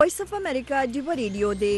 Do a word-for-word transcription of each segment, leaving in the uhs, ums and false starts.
وایس اف امریکا ډیو ریډیو دی.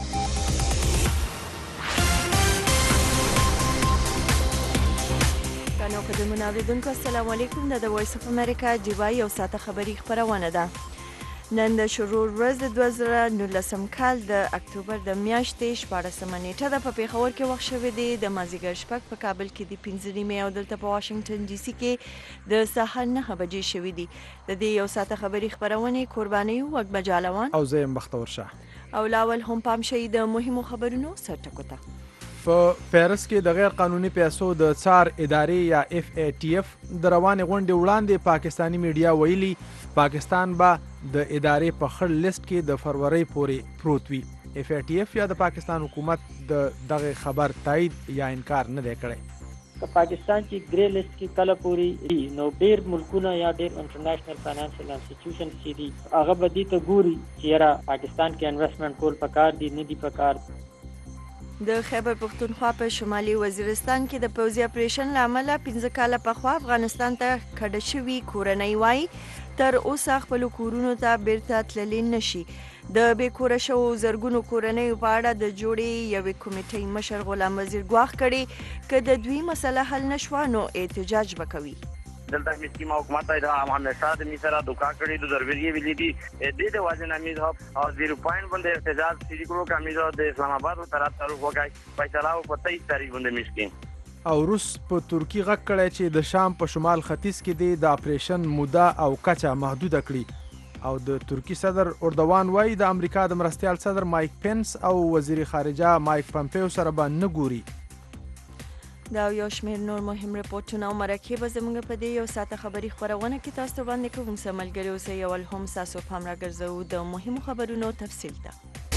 کانو قدمونه اوریدونکو السلام علیکم. د وایس اف امریکا ډیو یو ساعته خبری خبرونه ده. نن د شروع ورځ د دوه زره نولسم کال د اکتوبر د میاشتې شپاړسمه نیټه ده. په پیښور کې وخت شوی دی د مازدیګر شپږ، په کابل کې د پنځه نیمې او دلته په واشنگټن ډي سي کې د سهار نهه بجې شوي دي. د دې یو ساعته خبری خبرونې قرباني وګ مجالوان او زه یم بختور شاه. او لاول هم پام شي د مهمو خبرونو سرټکو ته. په پیرس کې د غیر قانوني پیسو د څار ادارې یا اف ای ټي اف د روانې غونډې وړاندې پاکستاني میډیا ویلي پاکستان به د ادارې په خړ لیست کې د فروری پورې پروت وي. اف ای ټي اف یا د پاکستان حکومت د دغه خبر تایید یا انکار نه دی کړی. په پاکستان چې ګری لیست کې کله پوری نو ډیر ملکونه یا ډیر انټرنیشنل فاینانشل انسټیټیوشن چې دي هغه به دې ته ګوري چې را پاکستان کې انویسټمنټ کول پکار دي نه دي پکار. د خیبر پختونخوا په شمالي وزیرستان کې د پوځي اپریشن له امله پنځه کاله پخوا افغانستان ته کډه شوي کورنۍ وایي تر اوسه خپلو کورونو ته بیرته تللی نشي. د بې کوره شوو زرګونو کورنیو په اړه د جوړې یوې کمیټې مشر غلام وزیر ګواښ کړی که د دوی مسله حل نشوه نو احتجاج به کوي. دلته مسکی ما حکومت ته همیشه د می سره دوکا کړی د ضروري ویلي دي د دې وجه نه میز او زیرو پوینټ باندې احتجاج شروع کړو کمیزو د اسلام آباد طرف تعلق وکړي فیصله په تیئیس تاریخ باندې مسکی او روس په ترکی غږ کړی چې د شام په شمال ختیځ کې د اپریشن موده او کچه محدوده کړي. او د ترکی صدر اردوان وایي د امریکا د مرستیال صدر مایک پنس او وزیر خارجه مایک پمپیو سره به نه ګوري. دا یو شمېر نور مهم رپورټونه او مرکې به زموږ په دې یو ساعته خبري خپرونه کې تاسو ته وړاندې کوو. موږ ملګري اوسئ او هم ستاسو پام راګرځوو د مهمو خبرونو تفصیل ته.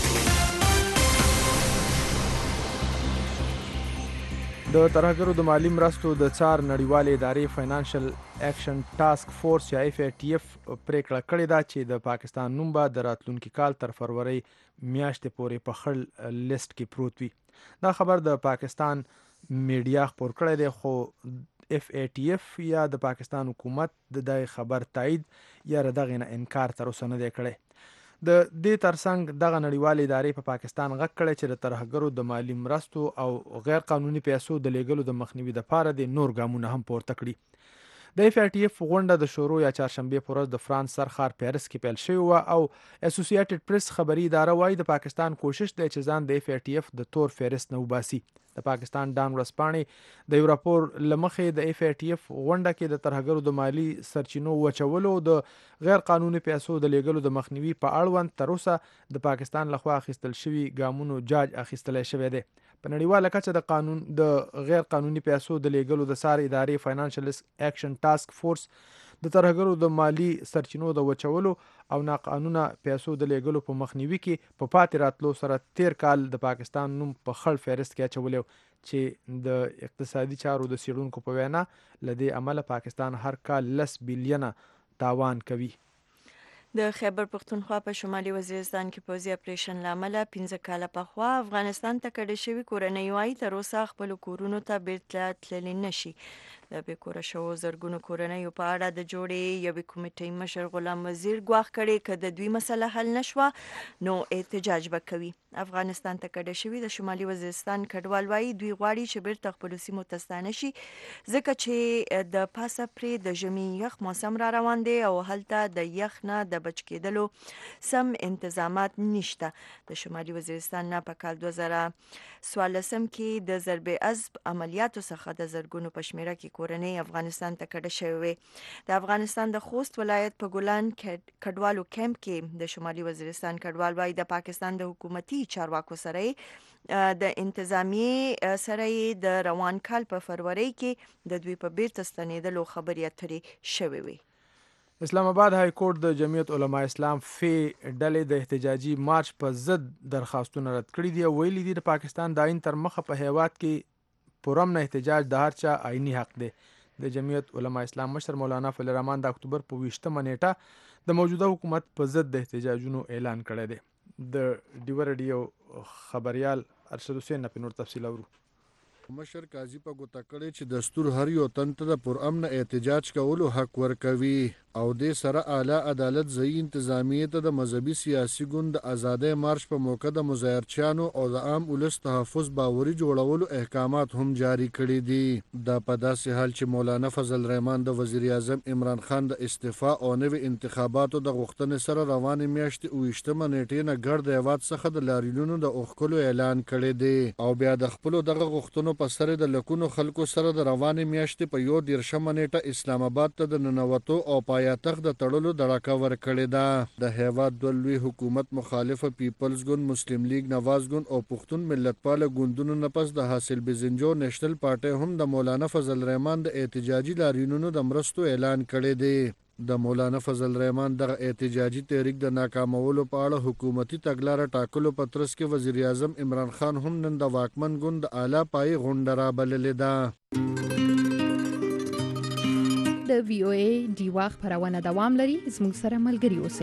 د ترهګرو د مالی مرستو د څار نړیوالې ادارې فاینانشل اکشن ټاسک فورس یا اف ای ټي اف پریکړه کړې ده چې د پاکستان نوم به د راتلونکي کال تر فروری میاشتې پورې په خړ لیست کې پروت وي. دا خبر د پاکستان میډیا خپور کړی دی خو اف ای ټي اف یا د پاکستان حکومت د دغه خبر تایید یا دغه نه انکار تر اوسه نه دی کړی. د دې ترڅنګ دغه نړیوالې ادارې په پاکستان غږ کړی چې د ترهګرو د مالی مرستو او غیر قانوني پیسو د لیږلو د مخنیوي لپاره د نور ګامونه هم پورته کړي. د اف ای ټي اف غونډه د شروع یا چهارشنبې په ورځ د فرانس سرخار پیرس کې پیل شوې وه او اسوسییټډ پریس خبري اداره وایي د پاکستان کوشش دی چې ځان د اف ای ټي اف د تور فهرست نه وباسي. د پاکستان ډان ورځپاڼې د یو راپور له مخې د اف ای ټي اف غونډه کې د ترهګرو د مالی سرچینو وچولو او د غیر قانوني پیسو د لیږلو د مخنیوي په اړوند تر اوسه د پاکستان لخوا اخیستل شوي ګامونو جاج اخیستلی شوی دی. په نړیواله کچه د قانون د غیر قانوني پیسو د لیږلو د څار ادارې فاینانشل اکشن ټاسک فورس د ترهګرو د مالی سرچینو د وچولو او ناقانونه پیسو د لیږلو په مخنیوي کې په پاتې راتلو سره تیر کال د پاکستان نوم په خړ فهرست کې اچولی چې د اقتصادي چارو د څیړونکو په وینا له دې امله پاکستان هر کال لس بیلیونه تاوان کوي. د خیبر پختونخوا په شمالي وزیرستان کې پوځي اپریشن له امله پنځه کاله پخوا افغانستان ته کډه شوي کورنۍ وایي تر اوسه خپلو کورونو ته بیرته تللی نشي. د بې کوره شوو زرګونو کورنیو په اړه د جوړې یوې کمیټې مشر غلام وزیر ګواښ کړی که د دوی مسله حل نشوه نو احتجاج به کوي. افغانستان ته کډه شوي د شمالي وزیرستان کډوال وایي دوی غواړي چې بیرته خپلو سیمو ته ستانه شي ځکه چې د پاسه پرې د ژمي یخ موسم را روان دی او هلته د یخ نه د بچ کېدلو سم انتظامات نشته. د شمالي وزیرستان نه په کال دوه زره څوارلسم کې د ضرب عضب عملیاتو څخه د زرګونو په شمېره کې کورنۍ افغانستان ته کډه شوې وې. د افغانستان د خوست ولایت په ګلان کډوالو کیمپ کې د شمالي وزیرستان کډوال وایي د پاکستان د حکومتي چارواکو سره د انتظامیې سره د روان کال په فروری کې د دوی په بیرته ستنېدلو خبرې اترې شوې وې. اسلام آباد های کورټ د جمعیت علماء اسلام فی ډلې د احتجاجي مارچ په ضد درخواستونه رد کړي دي او ویلي دي د پاکستان د آئین تر مخه په هیواد کې پرامن احتجاج د هر چا آئینی حق دی. د جمعیت علماء اسلام مشر مولانا فضل الرحمن د اکتوبر په ویشتمه نیټه د موجوده حکومت په ضد د احتجاجونو اعلان کړی دی. د ډیو ریډیو خبریال ارشد حسین نه نور تفصیل اورو. مشر قاضي په ګوته کړی چې دستور هر یو تن ته د پرامن احتجاج کولو حق ورکوي. او د سره اعلی عدالت ځای انتظامیه ته د مذهبي سیاسي ګوند د ازادۍ مارش په موقع د مظاهرچیانو او د عام ولس تحفظ باوري جوړولو احکامات هم جاری کړي دي. دا په داسې حال چې مولانا فضل الرحمن د وزیر اعظم عمران خان د استعفا او نوي انتخاباتو د غوښتنې سره روانې میاشتې اوویشتمه نیټې نه ګرد هیواد څخه د لاریونونو د اوښکلو اعلان کړی دی او بیا د خپلو دغه غوښتنو په سر د لکونو خلکو سره د روانې میاشتې په یو دیرشمه نیټه اسلام آباد ته د ننوتو او پایتخت د تړلو دړکه ورکړې ده. د هیواد دوه لوی حکومت مخالفه پیپلز ګوند، مسلم لیگ نواز ګوند او پښتون ملتپاله ګوندونو نه پس د حاصل بزنجو نیشنل پارټي هم د مولانا فضل الرحمن د احتجاجي لاریونونو د مرستو اعلان کړی دی. د مولانا فضل الرحمن دغه احتجاجي تحریک د ناکامولو په اړه حکومتي تګلاره ټاکلو په ترڅ کې وزیر اعظم عمران خان هم نن د واکمن ګوند د اعلی پای غونډه رابللې ده. د وی او ای ډیوا خبرونه دوام لري. زموږ سره ملګري اوسئ.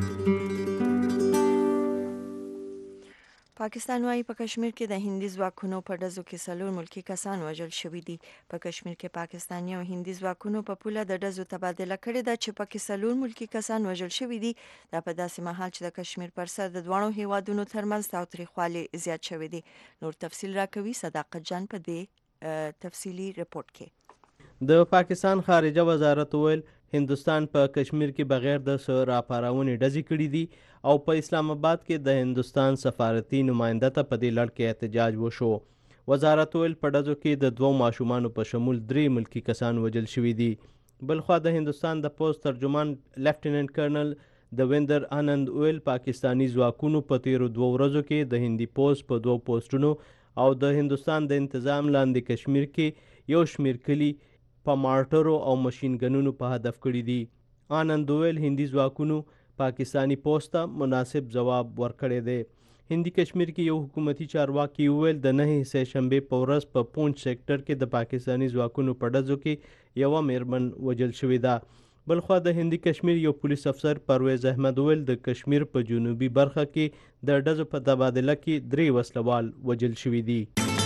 پاکستان وايي په کشمیر کې د هندي ځواکونو په ډزو کې څلور ملکي کسان وژل شوي دي. په کشمیر کې پاکستاني او هندي ځواکونو په پوله د ډزو تبادله کړې ده چې پکې څلور ملکي کسان وژل شوي دي. دا په داسې مهال چې د کشمیر پر سر د دواړو هیوادونو ترمنځ تاوتریخوالی زیات شوی دی. نور تفصیل راکوي صداقت جان په دې تفصیلی رپورت کې. د پاکستان خارجه وزارت ویل هندستان په کشمیر کې بغیر د څه راپارونې ډزې کړي دي او په اسلام آباد کې د هندستان سفارتي نماینده ته په دې لړ کې احتجاج وشو. وزارت ویل په ډزو کې د دوو ماشومانو په شمول درې ملکي کسان وژل شوي دي. بلخوا د هندستان د پوز ترجمان لیفټیننټ کرنل دویندر آنند ویل پاکستانی ځواکونو په تیرو دوه ورځو کې د هندي پوز په دوو پوسټونو او د هندستان د انتظام لاندې کشمیر کې یو شمیر کلي په مارټرو او ماشین ګنونو په هدف کړي دي. آنند ویل هندي ځواکونو پاکستانی پوسټ ته مناسب ځواب ورکړی دی. هندي کشمیر کې یو حکومتي چارواکي ویل د نهه سه شنبې په ورځ په پونچ سیکټر کې د پاکستانی ځواکونو په ډزو کې یوه میرمن وژل شوې ده. بلخوا د هندي کشمیر یو پولیس افسر پرویز احمد ویل د کشمیر په جنوبي برخه کې د ډزو په تبادله کې درې وسلوال وژل شوي دي.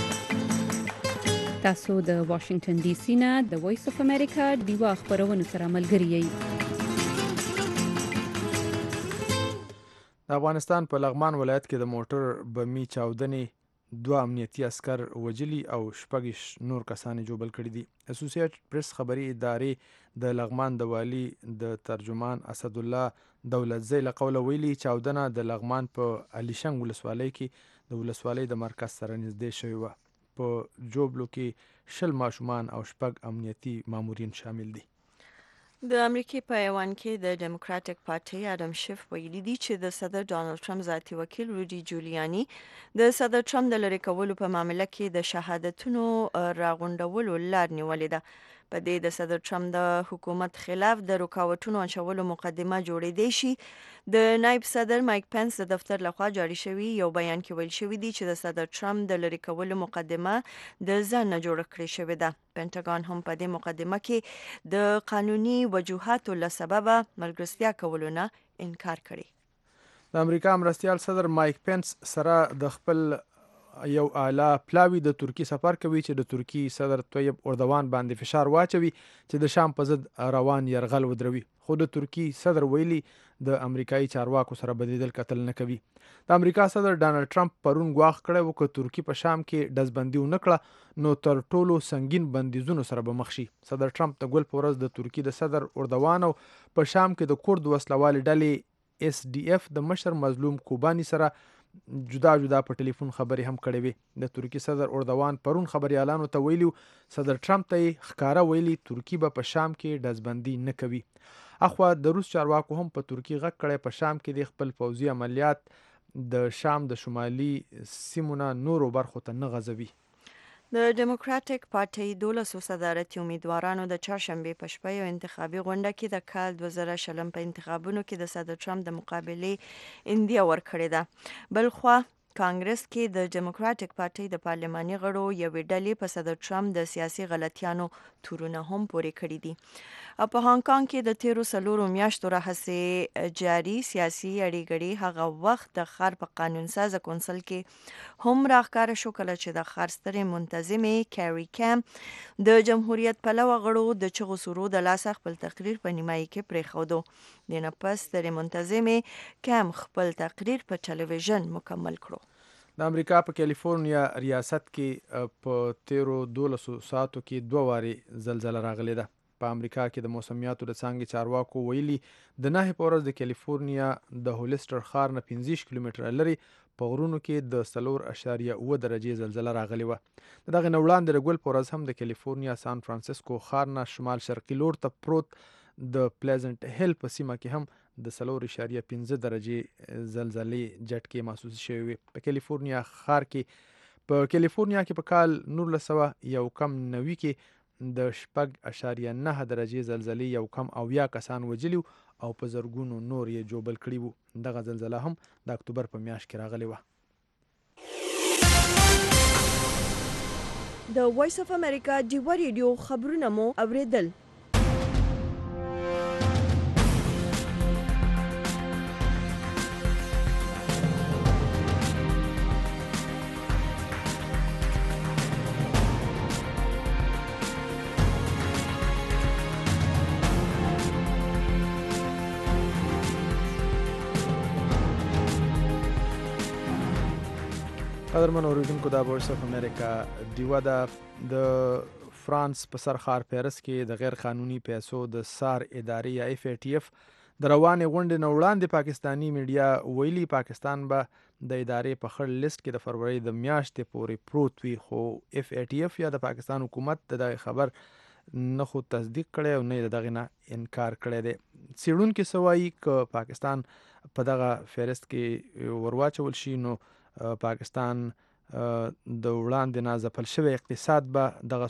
تاسو د واشنگټن ډي سي نه د وایس اف امریکا ډیوا خبرونه سره ملګري یئ. د افغانستان په لغمان ولایت کې د موټر بمي چاودنې دوه امنیتي عسکر وژلي او شپږ نور کسان جوبل کړي دي. اسوسییټ پریس خبري ادارې د لغمان د والی د ترجمان اسد الله دولتزی له قوله ویلي چاودنه د لغمان په علیشنګ ولسوالۍ کې د ولسوالۍ د مرکز سره نږدې شوې وه. په جوبلو کې شل ماشومان او شپږ امنیتي مامورین شامل دي. د امریکای په ایوان کې د ډیموکراټک پارټي اډم شیف ویلي دي چې د صدر ډانلډ ټرمپ ذاتي وکیل روډي جولیانی د صدر ټرمپ د لری کولو په معاملې کې د شهادتونو راغونډولو لار نیولې ده. په دې د صدر ټرمپ د حکومت خلاف د رکاوټونو اچولو مقدمه جوړېدای شي. د نائب صدر مایک پنس د دفتر لخوا جاری شوی یو بیان کې ویل شوی دی چې د صدر ټرمپ د لری کولو مقدمه د ځان نه جوړ کړی شوې ده. پینټاګون هم په دې مقدمه کې د قانوني وجوهاتو له سببه ملګرتیا کولو نه انکار کړی. د امریکا مرستیال صدر مایک پنس سره د خپل یو اعلی پلاوی د ترکی سفر کوي چې د ترکی صدر طیب اردوان باندې فشار واچوي چې د شام په ضد روان یرغل ودروي. خو د ترکی صدر ویلي د امریکایي چارواکو سره بدیدل قتل نه کوي. د امریکا صدر ډانلډ ټرمپ پرون غواخ کړی و چې ترکی په شام کې ډزبندي ونه کړه نو تر ټولو سنگین بندیزونو سره به مخ شي. صدر ټرمپ د ګل په ورځ د ترکی د صدر اردوان او په شام کې د کورد وسلوالې ډلې اس ډي اف د مشر مظلوم کوبانی سره جدا جدا په ټلیفون خبرې هم کړې وي. د ترکی صدر اردوان پرون خبريالانو ته ویلي صدر ټرمپ ته ښکارا ویلي ترکی به په شام کې ډزبندي نه کوي. اخوا د روس چارواکو هم په ترکی غږ کړی په شام کې د خپل پوځي عملیات د شام د شمالي سیمونه نورو برخو ته نه غځوي. د ډیموکراټک پارټي دولسو صدارتي امیدوارانو د چهارشنبې په شپه یو انتخابي غونډه کې د کال دوه زره شلم په انتخابونو کې د صدر ټرمپ د مقابلې اندیا ورکړې ده. بلخوا کانګرس کې د ډیموکراټک پارټۍ د پارلماني غړو یوې ډلې په صدر ټرمپ د سیاسي غلطیانو تورونه هم پورې کړي دي. په هانګ کانګ کې د تیرو څلورو میاشتو راهیسې جاري سیاسي اړیګړې هغه وخت د ښار په قانون سازه کونسل کې هم راښکاره شو کله چې د ښار سترې منتظمې کیری کیم د جمهوریت پلوه غړو د چغو سورو د لاسه خپل تقریر په نیمایي کې پرېښودو. د نه پس سترې منتظمې کیم خپل تقریر په ټلویزیون مکمل کړو. د امریکا په کالیفورنیا ریاست کې په تیرو دولسو ساعتو کې دوه وارې زلزله راغلې ده. په امریکا کې د موسمیاتو د څانګې چارواکو ویلي د نهې په ورځ د کالیفورنیا د هولسټر ښار نه پنځه ویشت کیلومتره لرې په غرونو کې د څلور اعشاریه اوه درجې زلزله راغلې وه. د دغې نه وړاندې د ګل په ورځ هم د کالیفورنیا سان فرانسیسکو ښار نه شمال شرقي لور ته پروت د پلیزنټ هیل په سیمه کې هم د څلور اعشاریه پنځه درجې زلزلې جټکې محسوس شوې وي. په کالیفورنیا ښار کې په کالیفورنیا کې په کال نولس سوه یو کم نوي کې د شپږ اعشاریه نهه درجې زلزلې یو کم اویا کسان وژلي او په زرګونو نور یې جوبل کړي وو. دغه زلزله هم د اکتوبر په میاشت کې راغلې وه. د وایس اف امریکا ډیوه ریډیو خبرونه مو اوریدل. قدرمن اوریدونکو د وایس اف امریکا ډیوه ده د فرانس په سر ښار پیرس کې د غیر قانوني پیسو د سار ادارې یا اف ای ټی اف د روانې غونډې نه وړاندې پاکستاني میډیا ویلي پاکستان به د ادارې په خړ لیست کې د فروری د میاشتې پورې پروت وي. خو اف ای ټی اف یا د پاکستان حکومت د دغه خبر نه خو تصدیق کړی او نه دغه نه انکار کړی دی. څېړونکي څه وایي که پاکستان په دغه فهرست کې ورواچول شي نو پاکستان د وړاندې نه ځپل شوی اقتصاد به دغه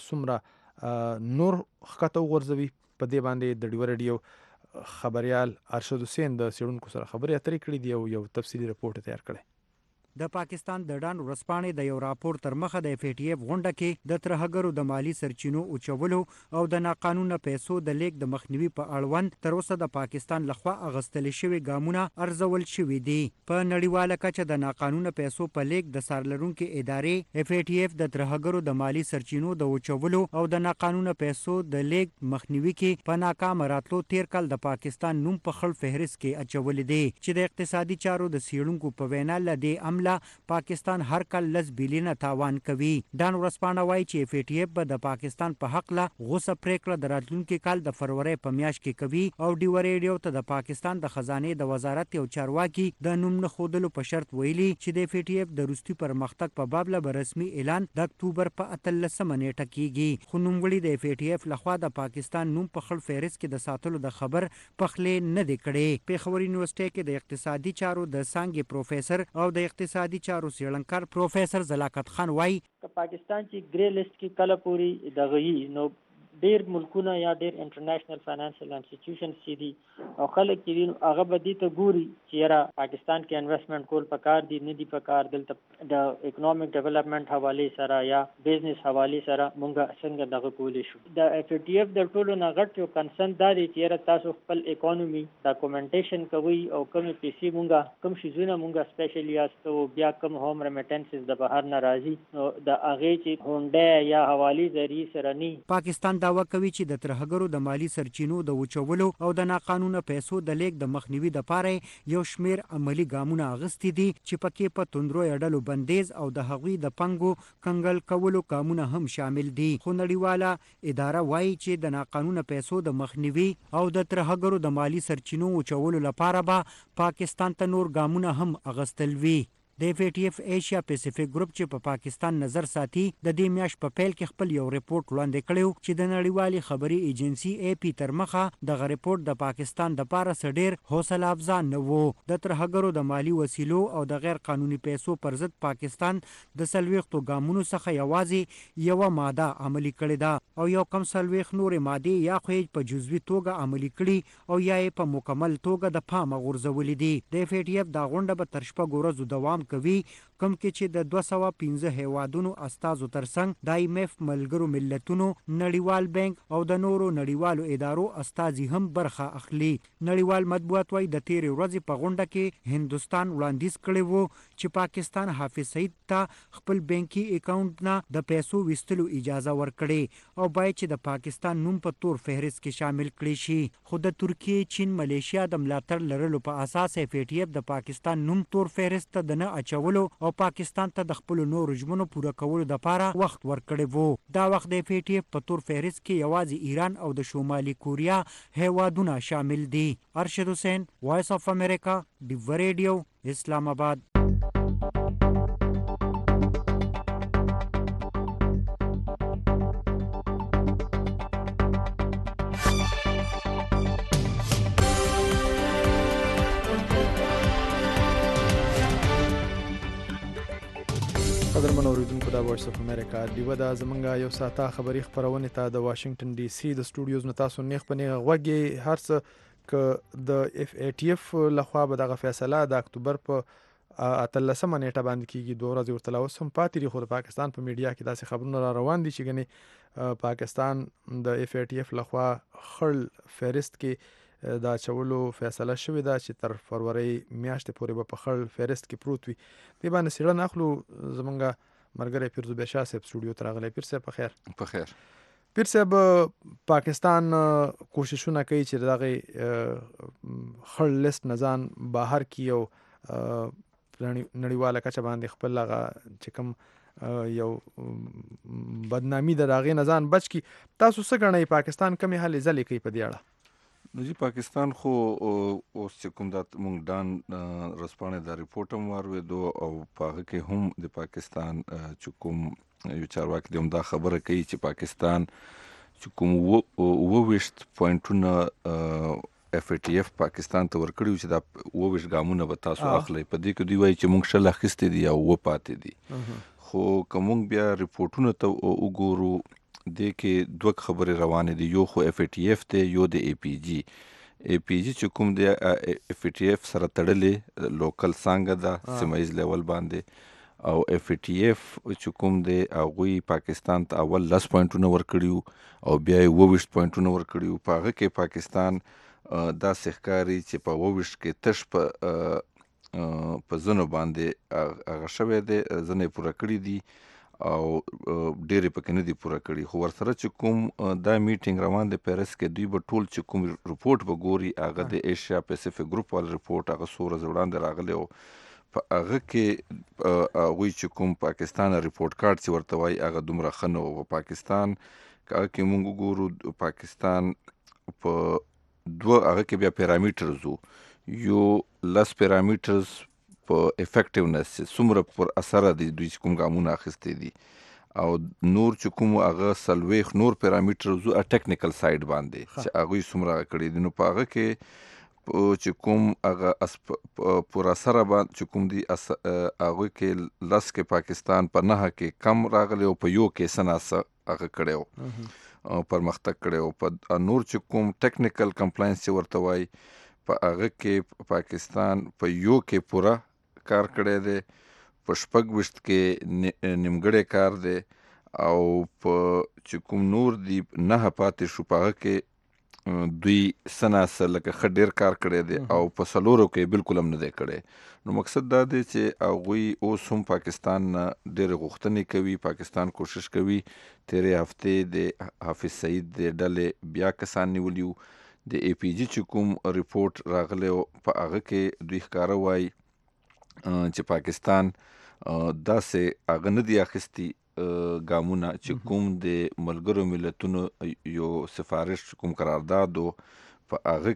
څومره نور ښکته وغورځوي. په دې باندې د ډیوه ریډیو خبریال ارشد حسین د څېړونکو سره خبرې اترې کړې دي او یو تفصیلي رپورټ تیار کړی. د پاکستان د ډان ورځپاڼې د یو راپور تر مخه د اف ای ټی اف غونډه کې د ترهګرو د مالی سرچینو اوچولو او د ناقانونه پیسو د لیږد د مخنیوي په اړوند تر اوسه د پاکستان لخوا اغستل شوي ګامونه ارزول شوي دي. په نړیواله کچه د ناقانونه پیسو په لیږد د سارلرونکو ادارې اف ای ټی اف د ترهګرو د مالی سرچینو د اوچولو او د ناقانونه پیسو د لیږد مخنیوي کې په ناکام راتلو تیر کال د پاکستان نوم په خړ فهرست کې اچولې دي چې د اقتصادي چارو د څېړونکو په وینا له دې عمله پاکستان هر کال لس بیلیونه تاوان کوي. ډان ورځپاڼه وایي چې اف ای ټی اف به د پاکستان په حق له غوسه پریکړه د راتلونکي کال د فروری په میاشت کې کوي او ډیوه ریډیو ته د پاکستان د خزانې د وزارت یو چارواکي د نوم نه ښودلو په شرط ویلي چې د اف ای ټی اف د وروستي پرمختګ په باب له رسمي اعلان د اکتوبر په اتلسمه نیټه کیږي. خو نوموړي د اف ای ټی اف لخوا د پاکستان نوم په خړ فهرست کې د ساتلو د خبر پخلې نه دی کړی. پیښور یونیورسيټي کې د اقتصادي چارو د څانګې پروفیسور او د اقتصادي چارو څېړنکار پروفیسور زلاکت خان وایي پاکستان چې ګری لیست کې کله پوری دغه نو ډیر ملکونه یا ډیر انټرنیشنل فاینانشل انسټیټیوشنز چې دي او خلک چې دي هغه به دې ته ګوري چې را پاکستان کې انویسټمنټ کول پکار دي نه دي پکار دلته د اکونومیک ډیولپمنٹ حواله سره یا بزنس حواله سره مونږه څنګه دغه کولی شو. د اف ای ټی اف د ټولو نه غټ یو کنسرن دا دی چې تاسو خپل اکونومي ډاکومنټیشن کوي او کوم پیسې مونږه کوم شیزونه مونږه سپیشلی یاستو بیا کوم هوم ریمیټنسز د بهر نه راځي نو د هغه چې هونډه یا حواله ذریعہ سره نه پاکستان دعوه کوي چې د ترهګرو د مالی سرچینو د وچولو او د ناقانونه پیسو د لیږد د مخنیوي لپاره یو شمیر عملی ګامونه اخیستي دي چې پکې په توندرو اډلو بندیز او د هغوی د پنګو کنګل کولو ګامونه هم شامل دي. خو نړیواله اداره وایي چې د ناقانونه پیسو د مخنیوي او د ترهګرو د مالی سرچینو وچولو لپاره به پاکستان ته نور ګامونه هم اخیستل وي. د اف ای ټی اف ایشیا پیسفیک ګروپ چې په پاکستان نظر ساتي د دې میاشت په پیل کې خپل یو ریپورت وړاندې کړی چې د نړیوالې خبري ایجنسی ای پی تر مخه دغه ریپورت د پاکستان د پاره سډیر حوصله افزا نه وو. د ترهګرو د مالی وسیلو او د غیر قانوني پیسو پر ضد پاکستان د سلويختو ګامونو څخه یوازې یو ماده عملی کړې ده او یو کم سلويخ نور ماده یا خو په جزوي توګه عملی کړي او یا په مکمل توګه د پامه غورځولې دي. د اف ای ټی اف دا غونډه به تر شپږ ورځې دوام کوي، کوم کې چې د دوه سوه پنځه هیوادونو استازو ترڅنګ د آی ایم ایف، ملګرو ملتونو، نړیوال بانک او د نورو نړیوالو ادارو استازي هم برخه اخلي. نړیوال مطبوعات وايي د تیرې ورځې په غونډه کې هندوستان وړاندیز کړی وو چې پاکستان حافظ سعید ته خپل بانکي اکاونټ نه د پیسو ویستلو اجازه ورکړي او باید چې د پاکستان نوم په تور فهرست کې شامل کړي شي. خو د ترکیې، چین، ملیشیا د ملاتړ لرلو په اساس اف ای ټی ایف د پاکستان نوم تور فهرست ته د نه اچولو او پاکستان ته د خپل نورو ژمنو پوره کولو لپاره وخت ورکړی وو. دا وخت د اف ای ټی ایف په تور فهرست کې یوازې ایران او د شمالي کوریا هیوادونه شامل دي. ارشد حسین، وایس اف امریکا، ډیو ریډیو، اسلام آباد. قدرمن اوریدونکو د وایس اف امریکا ډیوه دا زمونږ یو ساعته خبري خبرونه ته د واشنگټن ډي سي د سټوډیوز نه تاسو نیغ په نیغه غوږی هر څه ک د اف ای ټی اف لخوا به دغه فیصله د اکتوبر په اتلسمه نیټه باندې کیږي. دوه ورځې ورته اوس هم پاتې دي، خو د پاکستان په میډیا کې داسې خبرونه را روان دي چې ګنې پاکستان د اف ای ټی اف لخوا خړ فهرست کې دا چولو فیصله شوې ده چې تر فروری میاشتې پورې به په خړ فهرست کې پروت وي. دې باندې څېړنه اخلو. زمونږ ملګری پیرزو بیا شاه صاحب سټوډیو ته راغلی. پیر صاحب په خیر. په خیر. پیر صاحب، پاکستان کوششونه کوي چې دغه خړ لیست نه ځان بهر کړي او نړیواله کچه باندې خپل هغه چې کوم یو بدنامي د هغې نه ځان بچ کړي. تاسو څه ګڼئ پاکستان کومې هلې ځلې کوي په دې اړه؟ نو جی پاکستان خو اوس چې کوم دا مونږ ډان رسپانې دا ریپورټ هم واورېدو او په هغه کې هم د پاکستان چې کوم یو چارواکي دی هم دا خبره کوي چې پاکستان چې کوم اووه ویشت پوینټونه اف ای ټی اف پاکستان ته ورکړي چې دا اووه ویشت ګامونه به تاسو اخلئ. په دې کې دوی وایي چې مونږ شل اخیستې دي او اووه پاتې دي. خو که مونږ بیا ریپورټونو ته وګورو دې کې دوه خبرې روانې دي. یو خو اف ای ټی اف دی، یو د ای پی جی. ای پی جی چې کوم دی اف ای ټی اف سره تړلې لوکل څانګه ده سیمه ییز لیول باندې، او اف ای ټی اف چې کوم دی هغوی پاکستان ته اول لس پوینټونه ورکړي او بیا یې اووه ویشت پوینټونه ورکړي. په هغه کې پاکستان داسې ښکاري چې په اووه ویشت کې تش په په ځینو باندې هغه شوی دی، ځینې یې پوره کړي دي او ډېرې پکې نه دي پوره کړي. خو ورسره چې کوم دا میټینګ روان دی پیرس کې، دوی به ټول چې کوم رپورټ به ګوري هغه د ایشیا پیسفیک ګروپ وال رپورټ، هغه څو ورځې وړاندې راغلی او په هغه کې هغوی چې کوم پاکستان رپورټ کارډ چې ورته وایي هغه دومره ښه نه و. پاکستان که هغه کې مونږ وګورو، پاکستان په دوه هغه کې بیا پیرامیټرز وو. یو لس پیرامیټرز په افیکټیونس څومره پر اثره دي دوی چې کوم ګامونه اخیستې دي، او نور چې کوم هغه څلوېښت نور پیرامیټرز وو ټیکنیکل سایډ باندې چې هغوی څومره هغه کړي دي. نو په هغه کې چې کوم هغه پر اثره باندې چې کوم دي هغوی کې لس کې پاکستان په نهه کې کم راغلی او په یو کې څه ناڅه هغه کړی و، پرمختګ کړی و. په نور چې کوم ټیکنیکل کمپلاینس چې ورته وایي په هغه کې پاکستان په یو کې پوره کار کړی دی، په شپږ ویشت کې نیمګړی کار دی، او په چې کوم نور دی نهه پاتې شو په هغه کې دوی څه ناڅه لکه ښه ډېر کار کړی دی، او په څلورو کې بلکل هم نه دی کړی. نو مقصد دا دی چې هغوی اوس هم پاکستان نه ډېرې غوښتنې کوي. پاکستان کوشش کوي. تیرې هفتې د حافظ سعید د ډلې بیا کسان نیولي وو. د ای پی جی چې کوم رپورټ راغلی په هغه کې دوی ښکاره وایي چې پاکستان داسې هغه نه دي اخیستي ګامونه چې کوم د ملګرو ملتونو یو سفارش کوم قرارداد و په هغه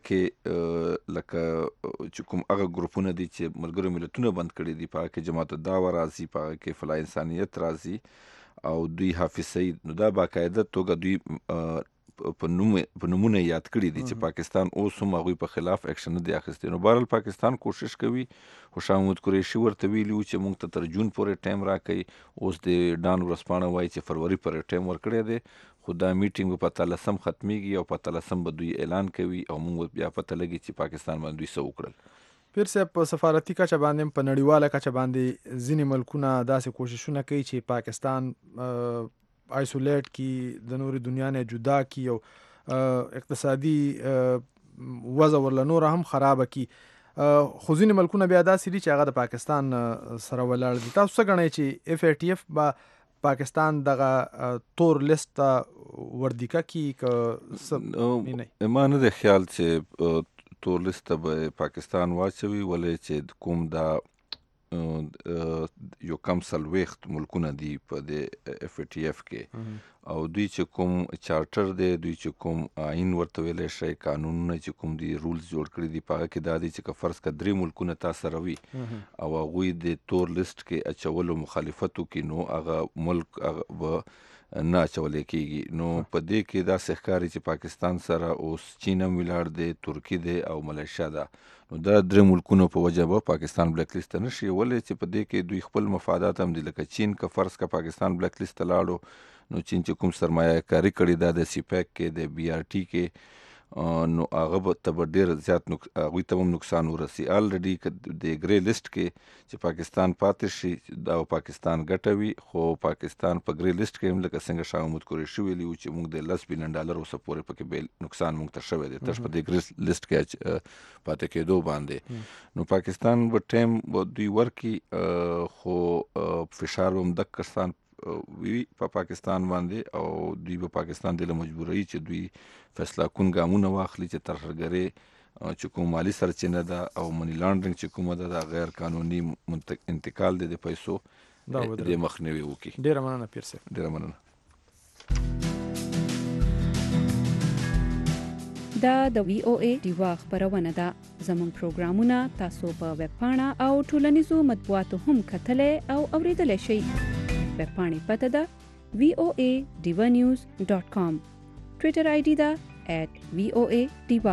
کې لکه چې کوم هغه ګروپونه دي چې ملګرو ملتونو بند کړي دي، په هغه کې جماعت الدعوه راځي، په هغه کې فلاح انسانیت راځي او دوی حافظ سعید. نو دا باقاعده توګه دوی په نوم په نومونه یاد کړي دي چې پاکستان اوس هم هغوی په خلاف اکشن نه دی اخیستی. نو بهرحال پاکستان کوشش کوي. خو شاه محمود قریشي ورته ویلي وو چې موږ ته تر جون پورې ټایم راکوي. اوس د ډان ورځپاڼه وایي چې فروری پورې ټایم ورکړی دی، خو دا میټینګ به په اتلسم ختمیږي او په اتلسم به دوی اعلان کوي او موږ بیا پته لګي چې پاکستان باندې دوی څه وکړل. پیر صاحب په سفارتي کچه باندې په نړیواله کچه باندې ځینې ملکونه داسې کوششونه کوي چې پاکستان آیسولیټ کی د نوري دنیا نه جدا کی او اقتصادي وضع ورله نور هم خراب کی. خو ځینې ملکونه بیا داسې دي چې هغه د پاکستان سره ولاړ دي. تاسو څه ګڼئ چې اف ای ټي اف به پاکستان دغه تور لیست ته وردیکه کی که څه؟ ما نه دی خیال چې تور لیست ته به پاکستان واچوي، ولې چې کوم دا یو کم څلوېښت ملکونه دي په د اف ای ټي اف کې، او دوی چې کوم چارټر دی، دوی چې کوم آئین ورته ویلی شي، قانونونه چې کوم دي، رولز جوړ کړي دي، په هغه کې دا دی چې که فرض کړه درې ملکونه تا سره وي او هغوی د تور لیست کې اچولو مخالفت وکړي، نو هغه ملک هغه به نه اچولی کېږي. نو په دې کې داسې ښکاري چې پاکستان سره اوس چین هم ولاړ دی، ترکي دی او ملیشیا ده. نو دا درې ملکونو په وجه به پاکستان بلیک لیست ته نه شي، ولې چې په دې کې دوی خپل مفادات هم دي. لکه چین که فرض که پاکستان بلیک لیست ته لاړو، نو چین چې کوم سرمایه کاري کړې ده د سی پیک کې، د بی آر ټي کې، نو هغه به ته به ډېر زیات هغوی ته هم نقصان ورسي. الریډي د ګرې لیست کې چې پاکستان پاتې شي دا پاکستان ګټه وي، خو پاکستان په ګرې لیست کې هم لکه څنګه شاه محمود قریشي ویلي وو چې موږ د لس بلیون ډالر اوسه پورې پکې بیل نقصان موږ ته شوی دی تش په دې ګرې لیست کې پاتې کېدو باندې. نو پاکستان به ټایم دوی ورکړي، خو فشار به هم دقسان وی په پا پاکستان باندې، او دوی به پاکستان د مجبوري چې دوی فیصله کون ګامونه واخلي چې ترهګرۍ چې کوم مالی سرچینه ده او منی لانډرینګ چې کومه ده د غیر قانوني انتقال د پیسو د مخنیوي وکړي. ډیره مننه پیر صاحب. ډیره مننه. دا د وی او ای ډیوا خبرونه ده. زموږ پروګرامونه تاسو په ویب پاڼه او ټولنیزو مطبوعاتو هم کتلی او اوریدلی شئ. ویب پاڼې پته ده وی او ای ډیوا نیوز ډاٹ کام. ټویټر آی ډي ده ایٹ وی او ای ډیوا.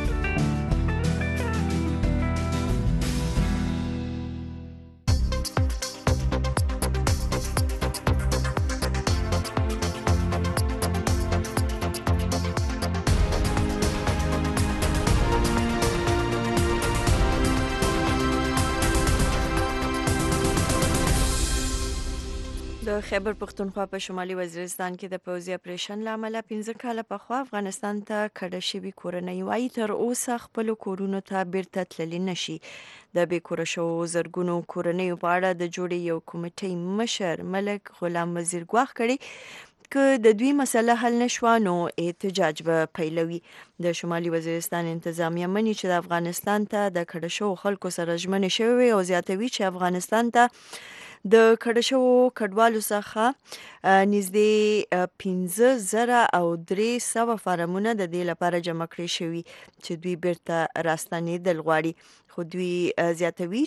د خیبر پښتونخوا په شمالي وزیرستان کې د پوځي اپریشن لامل پنځه کاله پخوا افغانستان ته کډه شوي کورنۍ وایي تر اوسه خپل کورونو ته بیرته تللی نشي. د بې کوره شوو زرګونو کورنۍ په اړه د جوړې یو کمیټې مشر ملک غلام وزیر ګواښ کړی که د دوی مسله حل نشوه نو احتجاج به پیلوي. د شمالي وزیرستان انتظامیه مني چې د افغانستان ته د کډه شوو خلکو سره ژمنې شوې او زیاتوي چې افغانستان ته د کډه شوو کډوالو څخه نږدې پنځه زره او درې سوه فارمونه د دې لپاره جمع کړي شوي چې دوی بیرته راستنېدل غواړي. خو دوی زیاتوي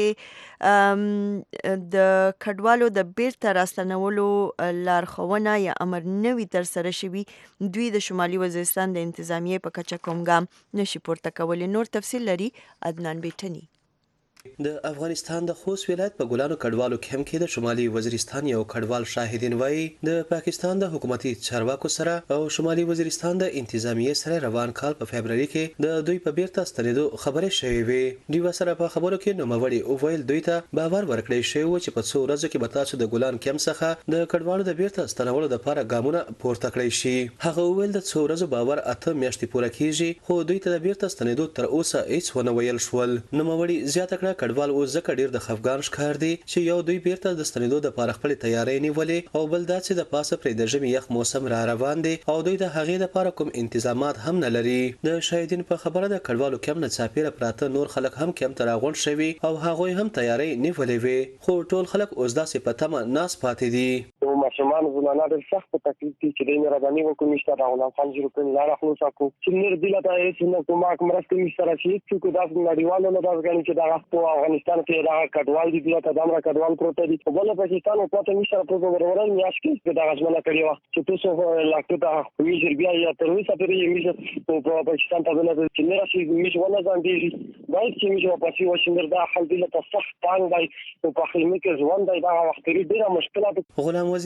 چې د کډوالو د بیرته راستنولو لارښوونه یا امر نوي ترسره شوي، دوی د شمالي وزیرستان د انتظامیې په کچه کوم ګام نشي پورته کولی. نور تفصیل لري عدنان بیټني. د افغانستان د خوست ولایت په ګلانو کډوالو کمپ کې د شمالي وزیرستان یو کډوال شاهدین وایي د پاکستان د حکومتي چارواکو سره او شمالي وزیرستان د انتظامیې سره روان کال په فبرवरी کې د دوی په بیرته ستنېدو خبرې شوې وې. دوی سره په خبرو کې نوموړي وویل دوی ته باور ورکړی شوی و چې په څو ورځو کې به تاسو د ګلان کمپ څخه د کډوالو د بیرته ستنولو لپاره ګامونه پورته کړی شي. هغه وویل د څو ورځو باور اته میاشتې پوره کیږي، خو دوی ته د بیرته ستنېدو تر اوسه هیڅ ونه ویل شول. نوموړي زیاته کړه کډوال اوس ځکه ډیر د خفګان ښکار دي چې یو دوی بیرته د ستنېدو دپاره خپلې تیارۍ نیولې او بل دا چې د پاسه پرې د ژمي یخ موسم را روان دی او دوی د هغې دپاره کوم انتظامات هم نه لري. د شاهدین په خبره د کډوالو کمپ نه څاپېره پراته نور خلک هم کمپ ته راغونډ شوي او هغوی هم تیارۍ نیولې وې، خو ټول خلک اوس داسې په تمه ناست پاتې دي. ماشومان زنانه ډېر سخت په تکلیف دي چې دوی مهرباني وکړو موږ ته د غلام خان جروپین لاره خلاصه کړو چې نور دې ته هېڅ نه کومک مرستې موږ سره چې هېڅ څوک داسې نړیوالو نه داسې ګڼي چې دغه په افغانستان کې دغه کډوال دي دلته د امره کډوال پروته دي. بله پاکستان او پاته موږ سره په برابرۍ میاشت کې دغه ژمنه کړې وه چې تاسو لاکټو ته موږ بیا یا تر اوسه پورې موږ په پاکستان ته نه چې نه راشي موږ ونه ځانډېږي باید چې موږ واپسې وشو. دا خلک دلته سخت تنګ دی او په خیمه کې ژوند دی دغه وخت ډېره مشکلات. غلام وزیر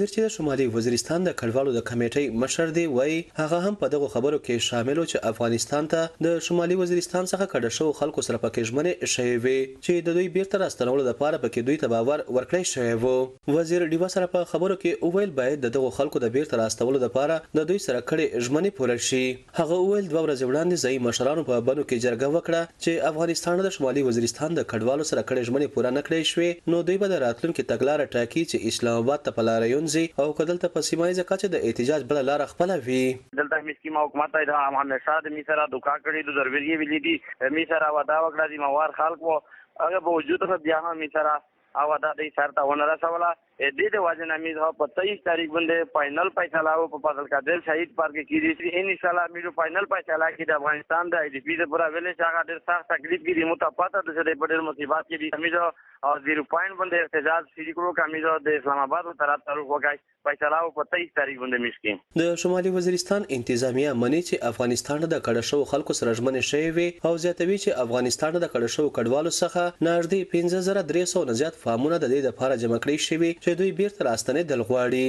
وزیر چې د شمالي وزیرستان د کډوالو د کمیټې مشر دی وایي هغه هم په دغه خبرو کې شامل و چې افغانستان ته د شمالي وزیرستان څخه کډه شو خلکو سره پکې ژمنې شوې وي چې د دوی بیرته راستنولو لپاره پکې دوی ته باور ورکړی شوی و. وزیر ډیوا سره په خبرو کې وویل باید د دغه خلکو د بیرته راستولو لپاره د دوی سره کړي ژمنې پوره شي. هغه وویل دوه ورځې وړاندې ځایي مشرانو په بنو کې جرګه وکړه چې افغانستان د شمالي وزیرستان د کډوالو سره کړي ژمنې پوره نه کړې شوې نو دوی به د راتلونکي تګلاره ټاکي چې اسلام آباد ته په لاره یونځي او کدلته په سیمایي ځکه د احتجاج بل لار خپل وي. دلته مسکیما حکومت دا همیشه د میسره دوکا کړی د ضروري ویلي دي میسره ودا وکړه دي موار خلکو هغه به وجود ته بیا هم میسره او دا د سرته ونه رسوله د دې واجب نامیز په تیئیس تاریخ باندې فائنل فیصله او په فضل قادر شهید پارک کې دي ان شاء الله میرو فائنل فیصله کې د افغانستان د ای ډی پی د پورا ویلې څنګه ډېر سخت تکلیف کې دي متفاوت د دې په ډېر مصیبات کې دي میرو او زیرو پوینټ باندې احتجاج شروع کړو کمیزو د اسلام آباد طرف تعلق وکای فیصله او په تیئیس تاریخ باندې مشکین د شمالي وزیرستان انتظامیه منی چې افغانستان د کډه شو خلکو سره ژمنې شوی وي او زیاتوي چې افغانستان د کډه شو کډوالو څخه نږدې پنځه زره درې سوه نه زیات فارمونه د دې لپاره جمع کړي شوي چې دوی بیرته راستنې دل غواړي.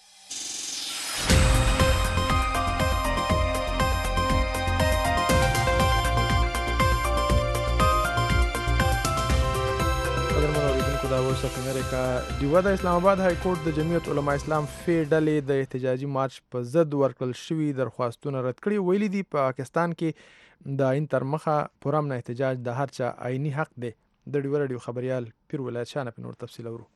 امریکا ډیوا د اسلام آباد های کورټ د جمعیت علما اسلام فی ډلې د احتجاجي مارچ په ضد ورکړل شوي درخواستونه رد کړي. ویلي دي په پاکستان کې د آئین تر مخه پر امن احتجاج د هر چا آئینی حق دی. د ډیوا رادیو خبريال پیر ولایت شاه په نور تفصیل اورو.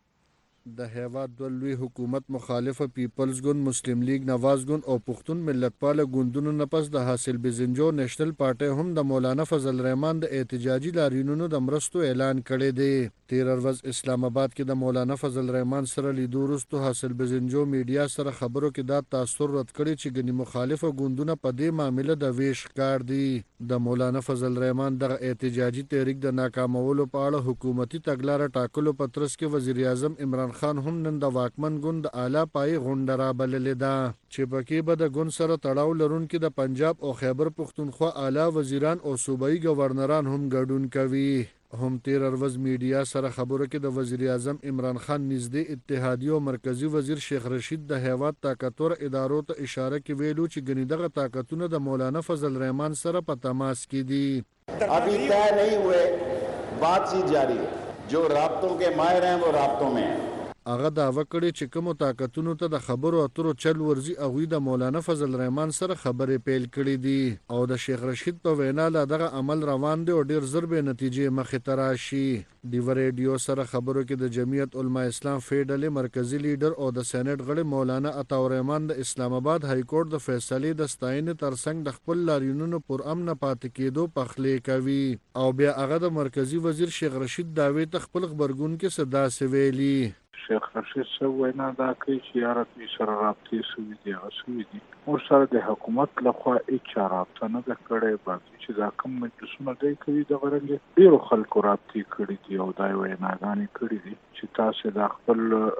د هیواد د لوی حکومت مخالفه پیپلز ګوند مسلم لیگ نواز ګوند او پښتون ملتپاله ګوندونو نه پس د حاصل بزنجو نېشنل پارټي هم د مولانا فضل الرحمن د احتجاجي لاریونونو د مرستو اعلان کړی دی. تیر ورځ اسلام آباد کې د مولانا فضل الرحمن سره لیدو وروسته حاصل بزنجو میډیا سره خبرو کې دا تاثر رد کړی چې ګنې مخالفه ګوندونه په دې معاملې د ویش کار دي. د مولانا فضل الرحمن دغه احتجاجي تحریک د ناکامولو په اړه حکومتي تګلاره ټاکلو په ترڅ کې وزیر اعظم عمران خان هم نن د واکمن ګوند د اعلی پای غونډه رابللې ده چې پکې به د ګوند سره تړاو لرونکي د پنجاب او خیبر پښتونخوا اعلی وزیران او صوبایي گورنران هم ګډون کوي. هم تیر ورځ میډیا سره خبرو کې د وزیر اعظم عمران خان نږدې اتحادیه او مرکزی وزیر شیخ رشید د هیواد طاقتور ادارو ته اشاره کې ویلو چې ګنې دغه طاقتونه د مولانا فضل الرحمن سره په تماس کې دي. ابھی طے نہیں ہوئے بات چیت جاری ہے جو رابطوں کے ماہر ہیں وہ رابطوں میں ہیں. هغه دعوه کړې چې کومو طاقتونو ته د خبرو اترو چل ورزي هغوی د مولانا فضل الرحمن سره خبرې پیل کړې دي او د شیخ رشید په وینا لا دغه عمل روان دی او ډیر زر به نتیجې مخې ته راشي. ډیو ریډیو سره خبرو کې د جمعیت علما اسلام فی ډلې مرکزی لیډر او د سېنات غړي مولانا عطاءالرحمن د اسلام آباد های کورټ د فیصلې د ستاینې ترڅنګ د خپل لاریونونو پر امن پاتې کېدو پخلی کوي او بیا هغه د مرکزی وزیر شیخ رشید داوی ته خپل خبرګون کې صدا سویلی. شیخ رشید صاحب وینا دا کوي چې یاره دوی سره رابطې شوي دي هغه شوي دي موږ سره د حکومت لخوا هېچا رابطه نه ده کړې باقي چې دا کوم مجلسونه دی کوي دغه رنګې ډېرو خلکو رابطې کړي دي او دا یې ویناګانې کړي دي چې تاسې دا خپل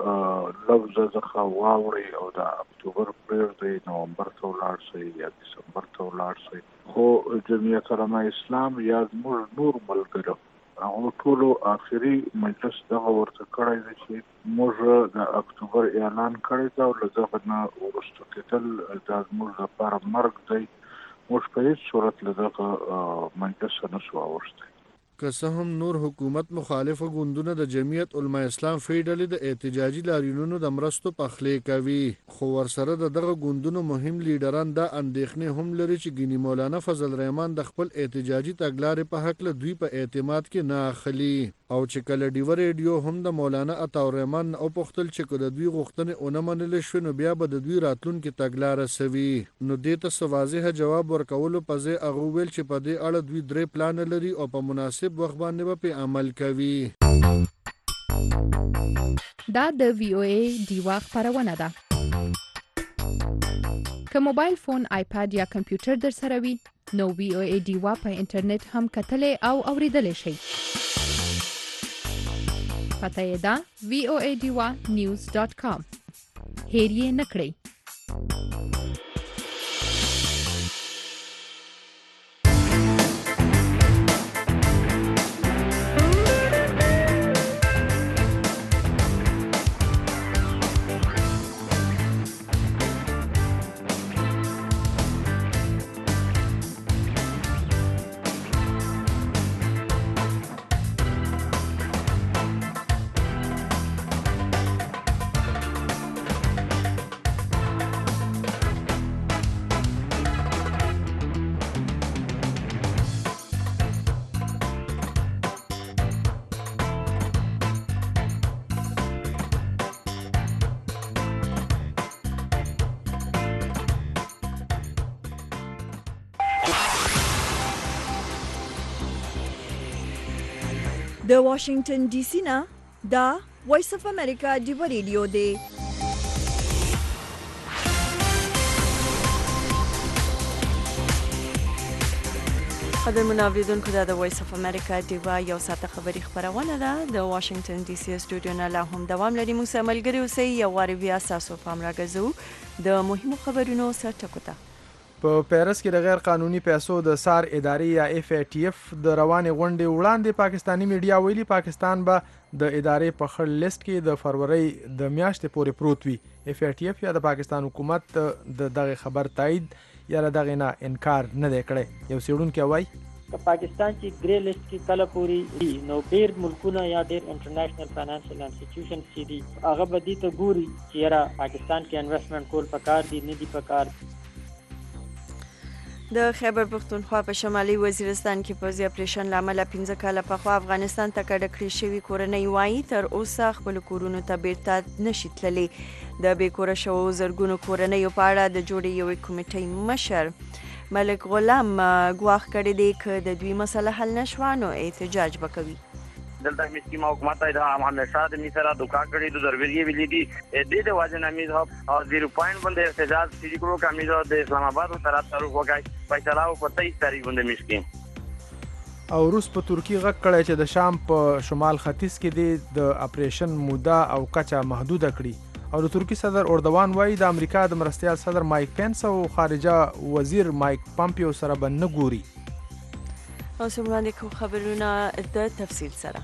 لفظه څخه واورئ او دا اکتوبر پرېږدئ نومبر ته ولاړ شئ یا ډسمبر ته ولاړ شئ. خو جمعیت علما اسلام یا زموږ نور ملګرو هغه ټولو آخري مجلس دغه ورته کړی دی چې موږ د اکتوبر اعلان کړی دی او له دغه نه وروسته کېدل دا زموږ لپاره مرګ دی. موږ په هېڅ صورت له دغه مجلس نه شو اوښتی. که څه هم نور حکومت مخالفه ګوندونه د جمعیت علما اسلام فی ډلې د احتجاجي لاریونونو د مرستو پخلی کوي خو ورسره د دغه ګوندونو مهم لیډران دا اندېښنې هم لري چې ګیني مولانا فضل الرحمن د خپل احتجاجي تګلارې په هکله دوی په اعتماد کې نه اخلي او چې کله ډیو ریډیو هم د مولانا عطاءالرحمن او پختل چې که د دوی غوښتنې ونه منلې شوې نو بیا به د دوی راتلونکي تګلاره سوي نو دې ته څه واضحه جواب ورکولو په ځای هغه وویل چې په دې اړه دوی درې پلانه لري او په مناسب وخت باندې به پې عمل کوي. دا د وی او ای ډیوا خپرونه ده. که موبایل فون آیپاد یا کمپیوټر در سره وي نو وی او ای ډیوا په انټرنیټ هم کتلی او اوریدلی شئ. پته یې ده وی او ای ډیوا نیوز ډاټ کام. هیر یې نه کړئ. د واشنگټن ډي سي نه دا وایس اف امریکا دی ریډیو دی. قدرمن اوریدونکو دا د وایس اف امریکا دیوا یو ساعته خبری خبرونه ده د واشنگټن ډي سي سټوډیو نه لا هم دوام لري. موږ سره ملګری اوسئ یو واري بیا تاسو پام راګزو د مهمو خبرونو سره ټکوته. په پیرس کې د غیر قانوني پیسو د سار ادارې یا اف ای ټی اف د روانې غونډې وړاندې پاکستانی میډیا ویلي پاکستان به د ادارې په خړ لیست کې د فروری د میاشتې پورې پروت وي. اف ای ټی اف یا د پاکستان حکومت د دغه خبر تایید یا دغه نه انکار نه دی کړی. یو څېړونکی وایي په پاکستان چې ګری لیست کې کله پوری دي نو ډیر ملکونه یا ډیر انټرنیشنل فاینانشل انسټیټیوشنز چې دي هغه به دي ته ګوري چې را پاکستان کې انویسټمنټ کول پکار دي نه دي پکار. د خیبر پختونخوا په شمالي وزیرستان کې پوځي اپریشن لامل پنځه کاله پخوا افغانستان ته کډه کړې شوی کورنۍ وایي تر اوسه خپل کورونو ته بیرته نشي تللی. د بې کوره شوو زرګونو کورنۍ په اړه د جوړې یوې کمیټې مشر ملک غلام ګواښ کړی دی که د دوی مسله حل نشوه نو احتجاج به کوي. دلته مسکی ما حکومت دا همیشه د میسره دوکا کړی د ضروري ویلي دي د دې واجب نمیز او زیرو پوینټ باندې احتجاج شروع کړو کمیز د اسلام آباد طرف تعلق وکړي فیصله په تیئیس تاریخ باندې مسکی او روس په ترکی غږ کړی چې د شام په شمال ختیځ کې د اپریشن موده او کچه محدوده کړي. او د ترکی صدر اردوان وایي د امریکا د مرستیال صدر مایک پینس او خارجه وزیر مایک پامپیو سره به نه ګوري. او سمولاندې کوم خبرونه د تفصیل سره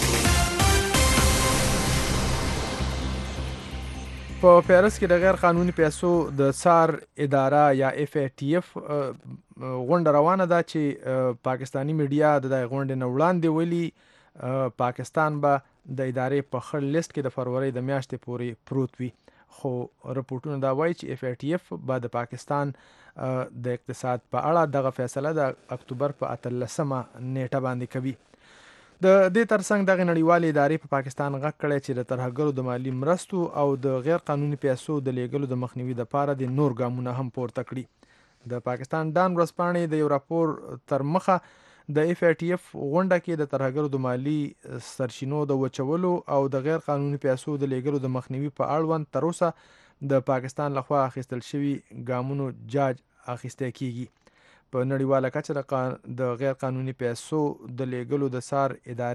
په پیرس کې د غیر قانوني پیسو د سار اداره یا اف ای ټی اف غونډه روانه ده چې پاکستانی میډیا د دغه غونډې نه وړاندې ویلي پاکستان به د ادارې په خړ لیست کې د فروری د میاشتې پورې پروت وي. خو رپورټونه دا وایي چې اف ای ټی اف به د پاکستان د اقتصاد په اړه دغه فیصله د اکتوبر په اتلسمه نیټه باندې کوي. د دې ترڅنګ دغه نړیوالې ادارې په پاکستان غږ کړی چې د ترهګرو د مالی مرستو او د غیر قانوني پیسو د لیږلو د مخنیوي لپاره د نور ګامونه هم پورته کړي. د پاکستان ډان ورځپاڼې د یو راپور تر مخه د اف ای ټی اف غونډه کې د ترهګرو د مالی سرچینو د وچولو او د غیر قانوني پیسو د لیږلو د مخنیوي په اړوند تر اوسه د پاکستان لخوا اخیستل شوي ګامونو جاج اخیستی کیږي. په نړیواله کچه د غیر قانوني پیسو د لیږلو د سار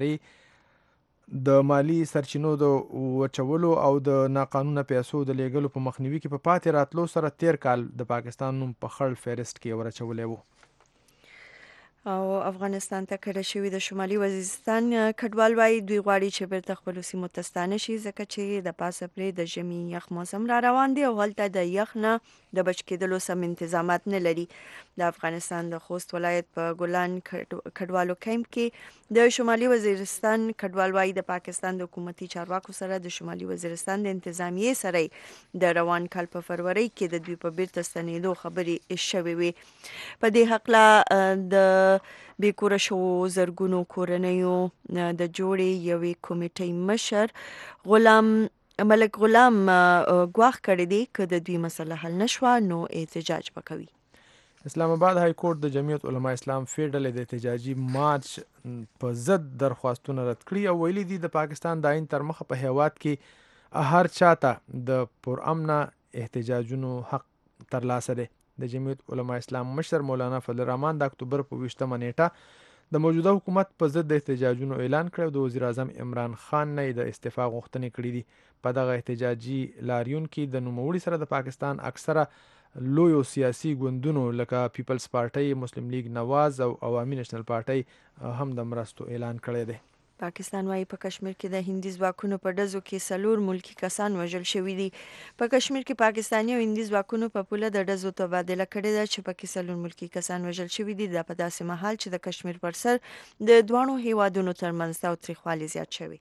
ادارې د مالی سرچینو د وچولو او د ناقانونه پیسو د لیږلو په مخنیوي کې په پاتې راتلو سره تیر کال د پاکستان نوم په خړ فهرست کې ورچولی و. او افغانستان ته کډه شوي د شمالي وزیرستان کډوال وایي دوی غواړي چې بیرته خپلو سیمو ته ستانه شي ځکه چې د پاسه پرې د ژمي یخ موسم را روان دی او هلته د یخ نه د بچ کېدلو سم انتظامات نه لري. د افغانستان د خوست ولایت په ګلان کډوالو کیمپ کې د شمالي وزیرستان کډوال وایي د پاکستان د حکومتي چارواکو سره د شمالي وزیرستان د انتظامیې سره د روان کال په فروری کې د دوی په بیرته ستنېدو خبرې شوې وې. په دې هکله د بې کوره شوو زرګونو کورنیو د جوړې یوې کمیټې مشر غلام ملک غلام ګواښ کړی دی که د دوی مسله حل نشوه نو احتجاج به کوي. اسلام آباد های کورټ د جمعیت علما اسلام فیډرل د احتجاجي مارچ په ضد درخواستونه رد کړي او ویلي دي د پاکستان د آئین تر مخه په هیواد کې هر چاته د پرامنه احتجاجونو حق ترلاسه دی. د جمعیت علما اسلام مشر مولانا فضل الرحمن د اکتوبر په ویشتمه نیټه د موجوده حکومت په ضد د احتجاجونو اعلان کړ او د وزیر اعظم عمران خان نه د استعفا غوښتنې کړې دي. په دغه احتجاجي لاریون کې د نوموړي سره د پاکستان اکثره لویو سیاسي ګوندونو لکه پیپلز پارټۍ، مسلم لیگ نواز او عوامي نېشنل پارټۍ هم د مرستو اعلان کړی دی. پاکستان وايي په کشمیر کې د هندي ځواکونو په ډزو کې سلور ملکی کسان وژل شوي دي. په کشمیر کې پاکستاني او هندي ځواکونو په پوله د ډزو تبادله کړې ده چې پکې سلور ملکی کسان وژل شوي دي. دا په داسې مهال چې د کشمیر پر سر د دوانو هیوادونو ترمنځ تاوتریخوالی زیات شوی.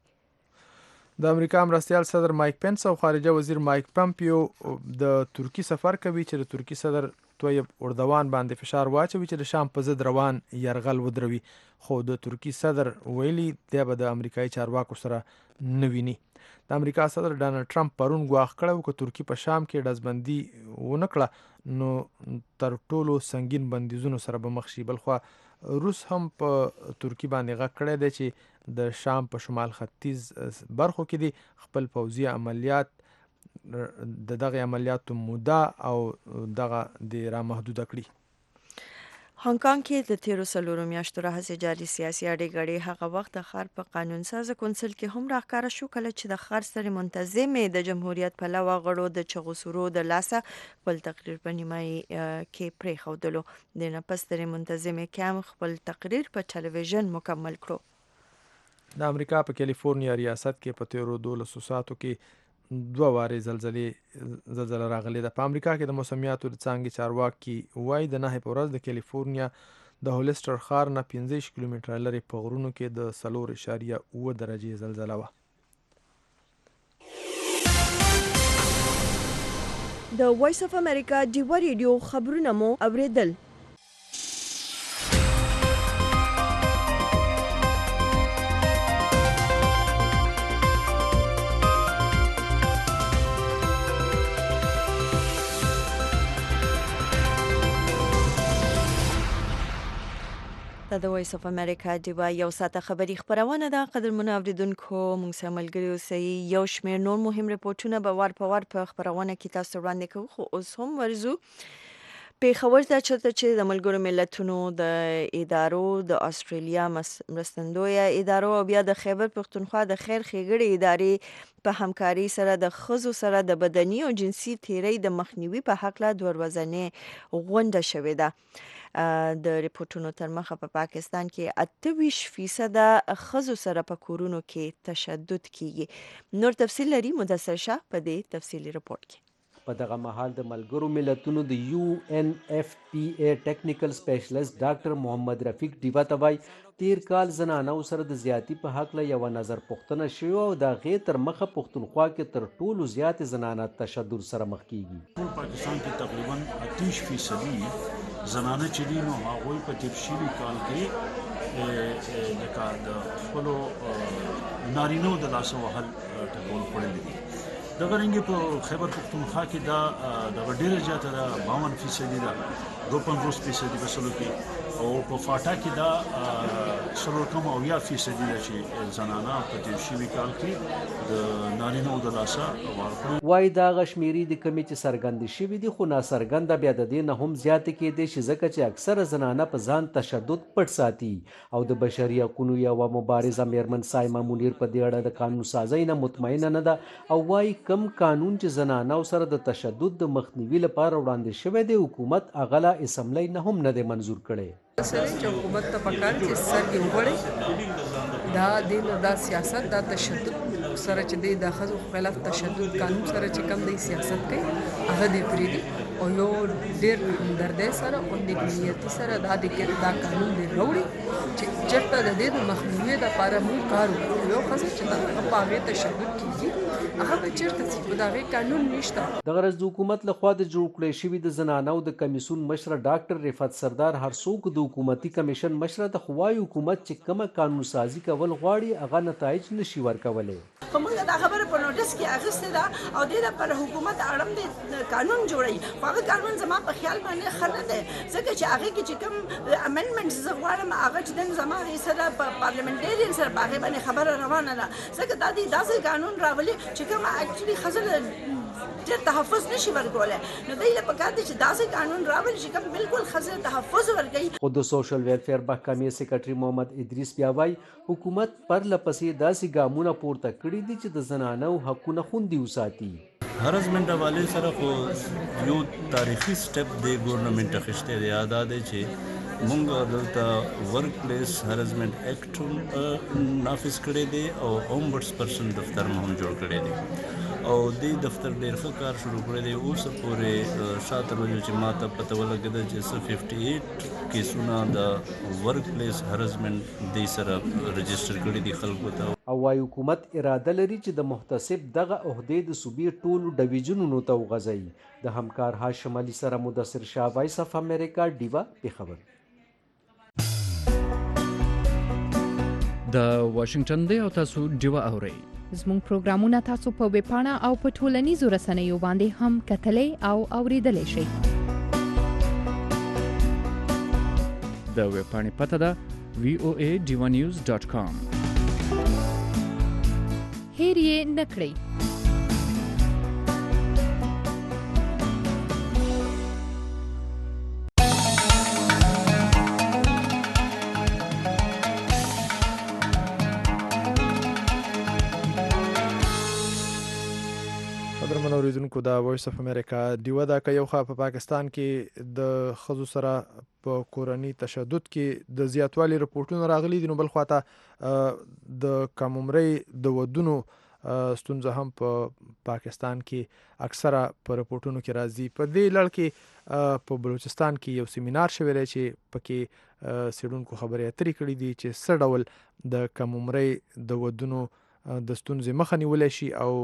د امریکا مرستیال صدر مایک پینس او خارجه وزیر مایک پامپیو د ترکی سفر کوي چې د ترکی صدر طیب اردوان باندې فشار واچوي چې د شام په ضد روان یرغل ودروي. خو د ترکی صدر ویلي دی به د امریکایي چارواکو سره نه ویني. د امریکا صدر ډانلډ ټرمپ پرون ګواښ کړی چې ترکی په شام کې ډزبندي ونه کړه نو تر ټولو سنگین بندیزونو سره به مخ شي. بلخوا روس هم په ترکی باندې غږ کړی دی چې د شام په شمال ختیځ برخو کې دي. خپل پوځي عملیات د دغه عملیاتو موده او دغه د را محدوده کړي. هانګ کانګ کې د تیرو څلورو میاشتو راهیسې جاري سیاسي اړې غړي هغه وخت د ښار په قانون ساز کونسل کې هم راښکاره شو کله چې د ښار سترې منتظمې د جمهوریت پلوه غړو د چغو سورو د لاسه خپل تقریر په نیمایي کې پرېښودلو. د نه پس سترې منتظمې کم خپل تقریر په ټلویزیون مکمل کړو. د امریکا په کالیفورنیا ریاست کې په تیرو دولسو ساعتو کې دوه وارې زلزلې زلزله راغلې ده. په امریکا کې د موسمیاتو د څانګې چارواکي وایي د نهه په ورځ د کالیفورنیا د هولسټر ښار نه پنځه ویشت کیلومتره لرې په غرونو کې د څلور اعشاریه اوه درجې زلزله وه. د وایس اف امریکا ډیوه ریډیو خبرونه مو اوریدل. د وایس اف امریکا ډیوه یو ساعته خبری خبرونه ده. قدرمنو اوریدونکو موږ سره ملګري اوسئ. یو شمېر نور مهم رپورټونه به وار په وار په خبرونه کې تاسو وړاندې کوو، خو اوس هم ورزو پیښور ته چې د ملګرو ملتونو د ادارو د استرالیا مرستندویه ادارو او بیا د خیبر پښتونخوا د خیر ښېګړې ادارې په همکاري سره د ښځو سره د بدني او جنسي تیري د مخنیوي په حق له دوه ورځنۍ غونډه شوې ده. د ریپورتونو تر مخه په پاکستان کې اته ویشت فیصده ښځو سره په کورونو کې تشدد کیږي. نور تفصیل لري مدثر شاه په دې تفصیلي رپورت کې. په دغه مهال د ملګرو ملتونو د یو ان اف پی ای ټیکنیکل سپیشلیست ډاکټر محمد رفیق ډیوا ته وایي تیر کال زنانو سره د زیاتی په حق له یو نظر پوښتنه شوې او د هغې تر مخه پښتونخوا کې تر ټولو زیات زنانه تشدد سره مخ کیږي. ټول پاکستان کې تقریبا اتیش فیصدي زنانه چې دي نو هغوی په تیر شوي کال کې لکه د خپلو نارینو د لاسه وهل ټکول خوړلي دي. دغه رنګې په خیبر پښتونخوا کې دا دغه ډېره زیاته ده، باون فیصدي ده، دو پنځوس فیصدي په سلو کې، او په فاټا کې دا څلور کم اویا فیصدي ده چې زنانه په تیر شوي کال کې د نارینو د لاسه ورکړي. وایي دغه شمېرې د کمې چې څرګندې شوي دي خو ناڅرګنده بیا د دې نه هم زیاتې کېدی شي ځکه چې اکثره زنانه په ځان تشدد پټ ساتي. او د بشري حقونو یوه مبارزه میرمن سایمه منیر په دې اړه د قانون سازۍ نه مطمئنه نه ده او وایي کم قانون چې زنانو سره د تشدد د مخنیوي لپاره وړاندې شوی دی حکومت هغه له اسمبلی نه هم نه دی منظور کړی. سره چې حکومت ته پکار چې سر کې وغړي دا دین دا سیاست دا تشدد سره چې دی د ښځو خلاف تشدد قانون سره چې کم دی سیاست کوي هغه دی پرېږدي او یو ډېر همدردۍ سره او نیکنیتي سره دا د دا قانون دی راوړي چې چېرته د دې د مخنیوي دپاره موږ کار وکړو. یو ښځه چې د هغه په هغې تشدد کېږي هغه به چېرته ځي خو د هغې قانون نشته. دغه ورځ د حکومت لخوا د جوړ کړی شوي د زنانو د کمیسیون مشره ډاکټر رفعت سردار هر څوک د حکومتي کمیشن مشره د خوای حکومت چې کومه قانون سازي کول غواړي هغه نتایج نشي ورکولی. خو موږ دا خبره په نوټس کې اخیستې ده او دې لپاره حکومت اړم دی قانون جوړوي خو هغه قانون زما په خیال باندې ښه نه دی ځکه چې هغې کې چې کوم امنډمنټس زه غواړم هغه چې دن زما هغې سره په پارلمنټرین سره په هغې باندې خبره روانه ده ځکه دا دی داسې قانون راولي چې کوم اکچولي ښځه ډېر تحفظ نشي ورکولی نو دوی له پکار دی چې داسې قانون راولي چې کوم بالکل ښځې تحفظ ورکوي. خو د سوشل ویلفیر محکمې سکرټري محمد ادریس بیا وایي حکومت پرله پسې داسې ګامونه پورته کړي دي چې د زنانو حقونه خوندي وساتي. هرزمنټ حوالې سره خو یو تاریخي سټپ دی ګورنمنټ اخیستی دی دا دی چې مونږ دلته ورک پلیس هرزمنټ ایکټ نافذ کړی دی او اومبډس پرسن دفتر هم جوړ کړی دی او دې دفتر ډېر ښه کار شروع کړی دی. اوسه پورې شاته وجو چې ما ته پته ولګېده چې څه ففټي ایټ کیسونه د ورک پلیس هرزمنټ دې سره رجسټر کړي دي خلکو ته. او وايي حکومت اراده لري چې د محتسب دغه عہدې د صوبې ټولو ډویژنونو ته وغځوي. د همکار هاشم علي سره مدثر شاه، وایس اف امریکا، ډیوا، پیښور. د واشنگټن دی او تاسو ډیوا اورئ. زموږ پروګرامونه تاسو په ویب پاڼه او په ټولنیزو رسنیو باندې هم کتلی او اوریدلی شئ. د ویب پاڼې پته ده وی او ای ډیوا نیوز ډاټ کام. هیر یې نه کړئ. قدرمن اوریدونکو د وایس اف امریکا دیوه دا که یو خوا په پاکستان کې د ښځو سره په کورني تشدد کې د زیاتوالي رپورټونه راغلي دي، نو بل خوا ته د کم عمرۍ د ودونو ستونزه هم په پاکستان کې اکثره په رپورټونو کې راځي. په دې لړ کې په بلوچستان کې یو سیمینار شوی دی چې پکې څېړونکو خبرې اترې کړي دي چې څه ډول د کم عمرۍ د ودونو د ستونزې مخه نیولی شي او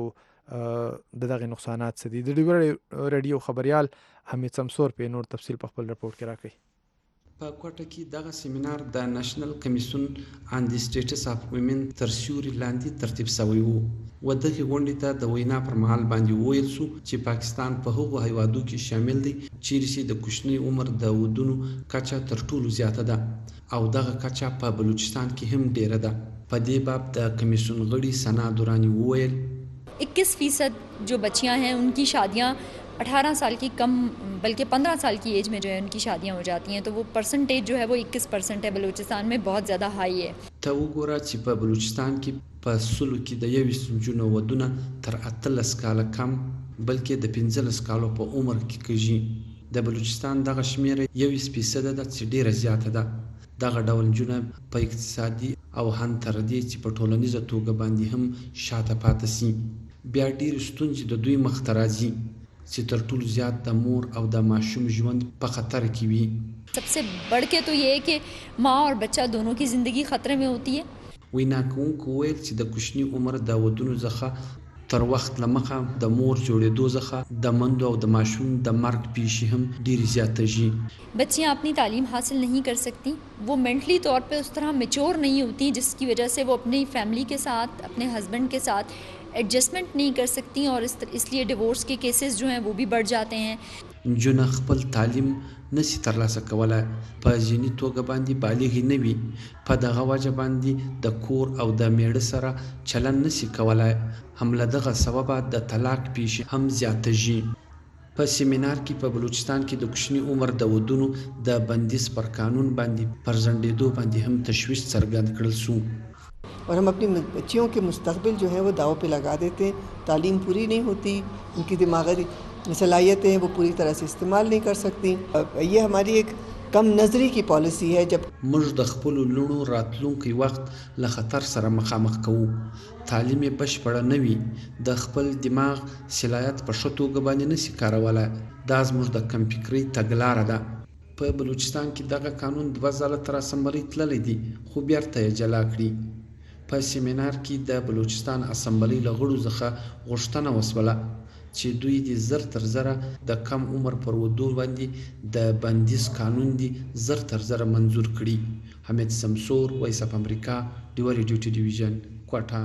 د دغه نقصانات څه دي. د ډیوه رادیو خبريال حمید سمسور په نور تفصیل په خپل رپورت کې راکړي. په کوټه کې دغه سیمینار د نېشنل کمیشن آن دی سټیټس اف ویمن تر سیوري لاندې ترتیب شوی وو. و دغه غونډې ته د وینا پر مهال باندې وویل شو چې پاکستان په هغو هیوادو کې شامل دی چیرې د کوچني عمر د ودونو کچه تر ټولو زیاته ده او دغه کچه په بلوچستان کې هم ډیره ده. په دې باب د کمیشن غړي ثنا دورانی وویل इक्कीस फीसद जो बच्चियां हैं उनकी शादियां अठारह साल की कम बल्कि पंद्रह साल की एज में जो है उनकी शादियां हो जाती हैं, तो वो परसेंटेज जो है वो इक्कीस परसेंट है बलूचिस्तान में, बहुत ज़्यादा हाई है. ته وګوره چې په بلوچستان کې په سلو کې د یویس جنو ودونه تر اتلس کاله کم بلکې د پنځلس کالو په عمر کې کېږي. د بلوچستان دغه شمیره یویس فیصد ده چې ډیره زیاته ده. دغه ډول جونه په اقتصادي او هم تر دې چې په ټولنیزه توګه باندې هم شاته پاتې سي. بیا ډیر ستونزې د دوی مخ ته راځي چې تر ټولو زیات د مور او د ماشوم ژوند په خطر کې وي. सबसे बढ़ के तो ये है कि माँ और बच्चा दोनों की ज़िंदगी खतरे में होती है. وینا کوونکو ویل چې د کوچني عمر د ودونو څخه تر وخت لمخه د مور جوړېدو څخه د مندو او د ماشوم د مرګ پیښې هم ډېرې زیاتېږي. बच्चियाँ अपनी तालीम हासिल नहीं कर सकती, वो मेंटली तौर पे उस तरह मेच्योर नहीं होती जिसकी वजह से वो अपनी फैमिली के साथ अपने हस्बैंड के साथ एडजस्टमेंट नहीं कर सकती और इस इसलिए डिवोर्स के केसेस जो हैं वो भी बढ़ जाते हैं. نجونه خپل تعلیم نسی ترلاسه کولای، په ځینې توګه باندې بالغ نه وي، په دغه وجه باندې د کور او د میړه سره چلن نسی کولای، هم له دغه سببه د طلاق پیښې هم زیاتېږي. په سیمینار کې په بلوچستان کې د کوچني عمر د ودونو د بندیز پر قانون باندې پر ځنډېدو باندې هم تشویش څرګند کړل شو. और हम अपनी बच्चियों के मुस्तकबिल जो है वो दाव पे लगा देते हैं. तालीम पूरी नहीं होती, उनकी दिमागी सलाहियतें वो पूरी तरह से इस्तेमाल नहीं कर सकती. ये हमारी एक कम नज़री की पॉलिसी है. जब موږ د خپل لونو راتلونکي وخت له خطر سره مخامخ کوو. تعلیم یې بشپړه نه وي، د خپل دماغ صلاحیت په ښه توګه باندې نشي کارولی. دا زموږ د کم فکرۍ تګلاره ده. په بلوچستان کې دغه قانون دوه ځله تر اسمبلۍ تللی دی خو بیرته یې جلا کړي. په سیمینار کې د بلوچستان اسمبلۍ له غړو څخه غوښتنه وسوله چې دوی د زر تر زره د کم عمر پر ودو باندې د بندیز قانون دی زر تر زره منظور کړي. حمید سمسور، وایس اف امریکا، ډیوه ریډیو ټلویزیون، کوټه.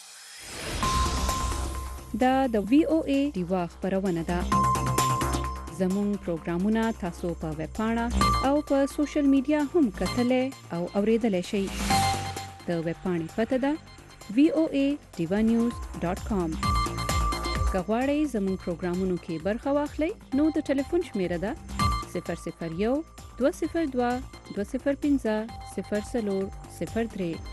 دا د وی او ای ډیوه خبرونه ده. زموږ پروګرامونه تاسو په ویب پاڼه او په سوشل میډیا هم کتلای او اوریدلای شئ. د ویب پاڼې پته ده وی او ای ډیوه نیوز ډاټ کام. که غواړئ زموږ پروګرامونو کې برخه واخلئ نو د ټلیفون شمیره ده صفر صفر یو دوه صفر دوه دوه صفر پنځه صفر څلور صفر درې.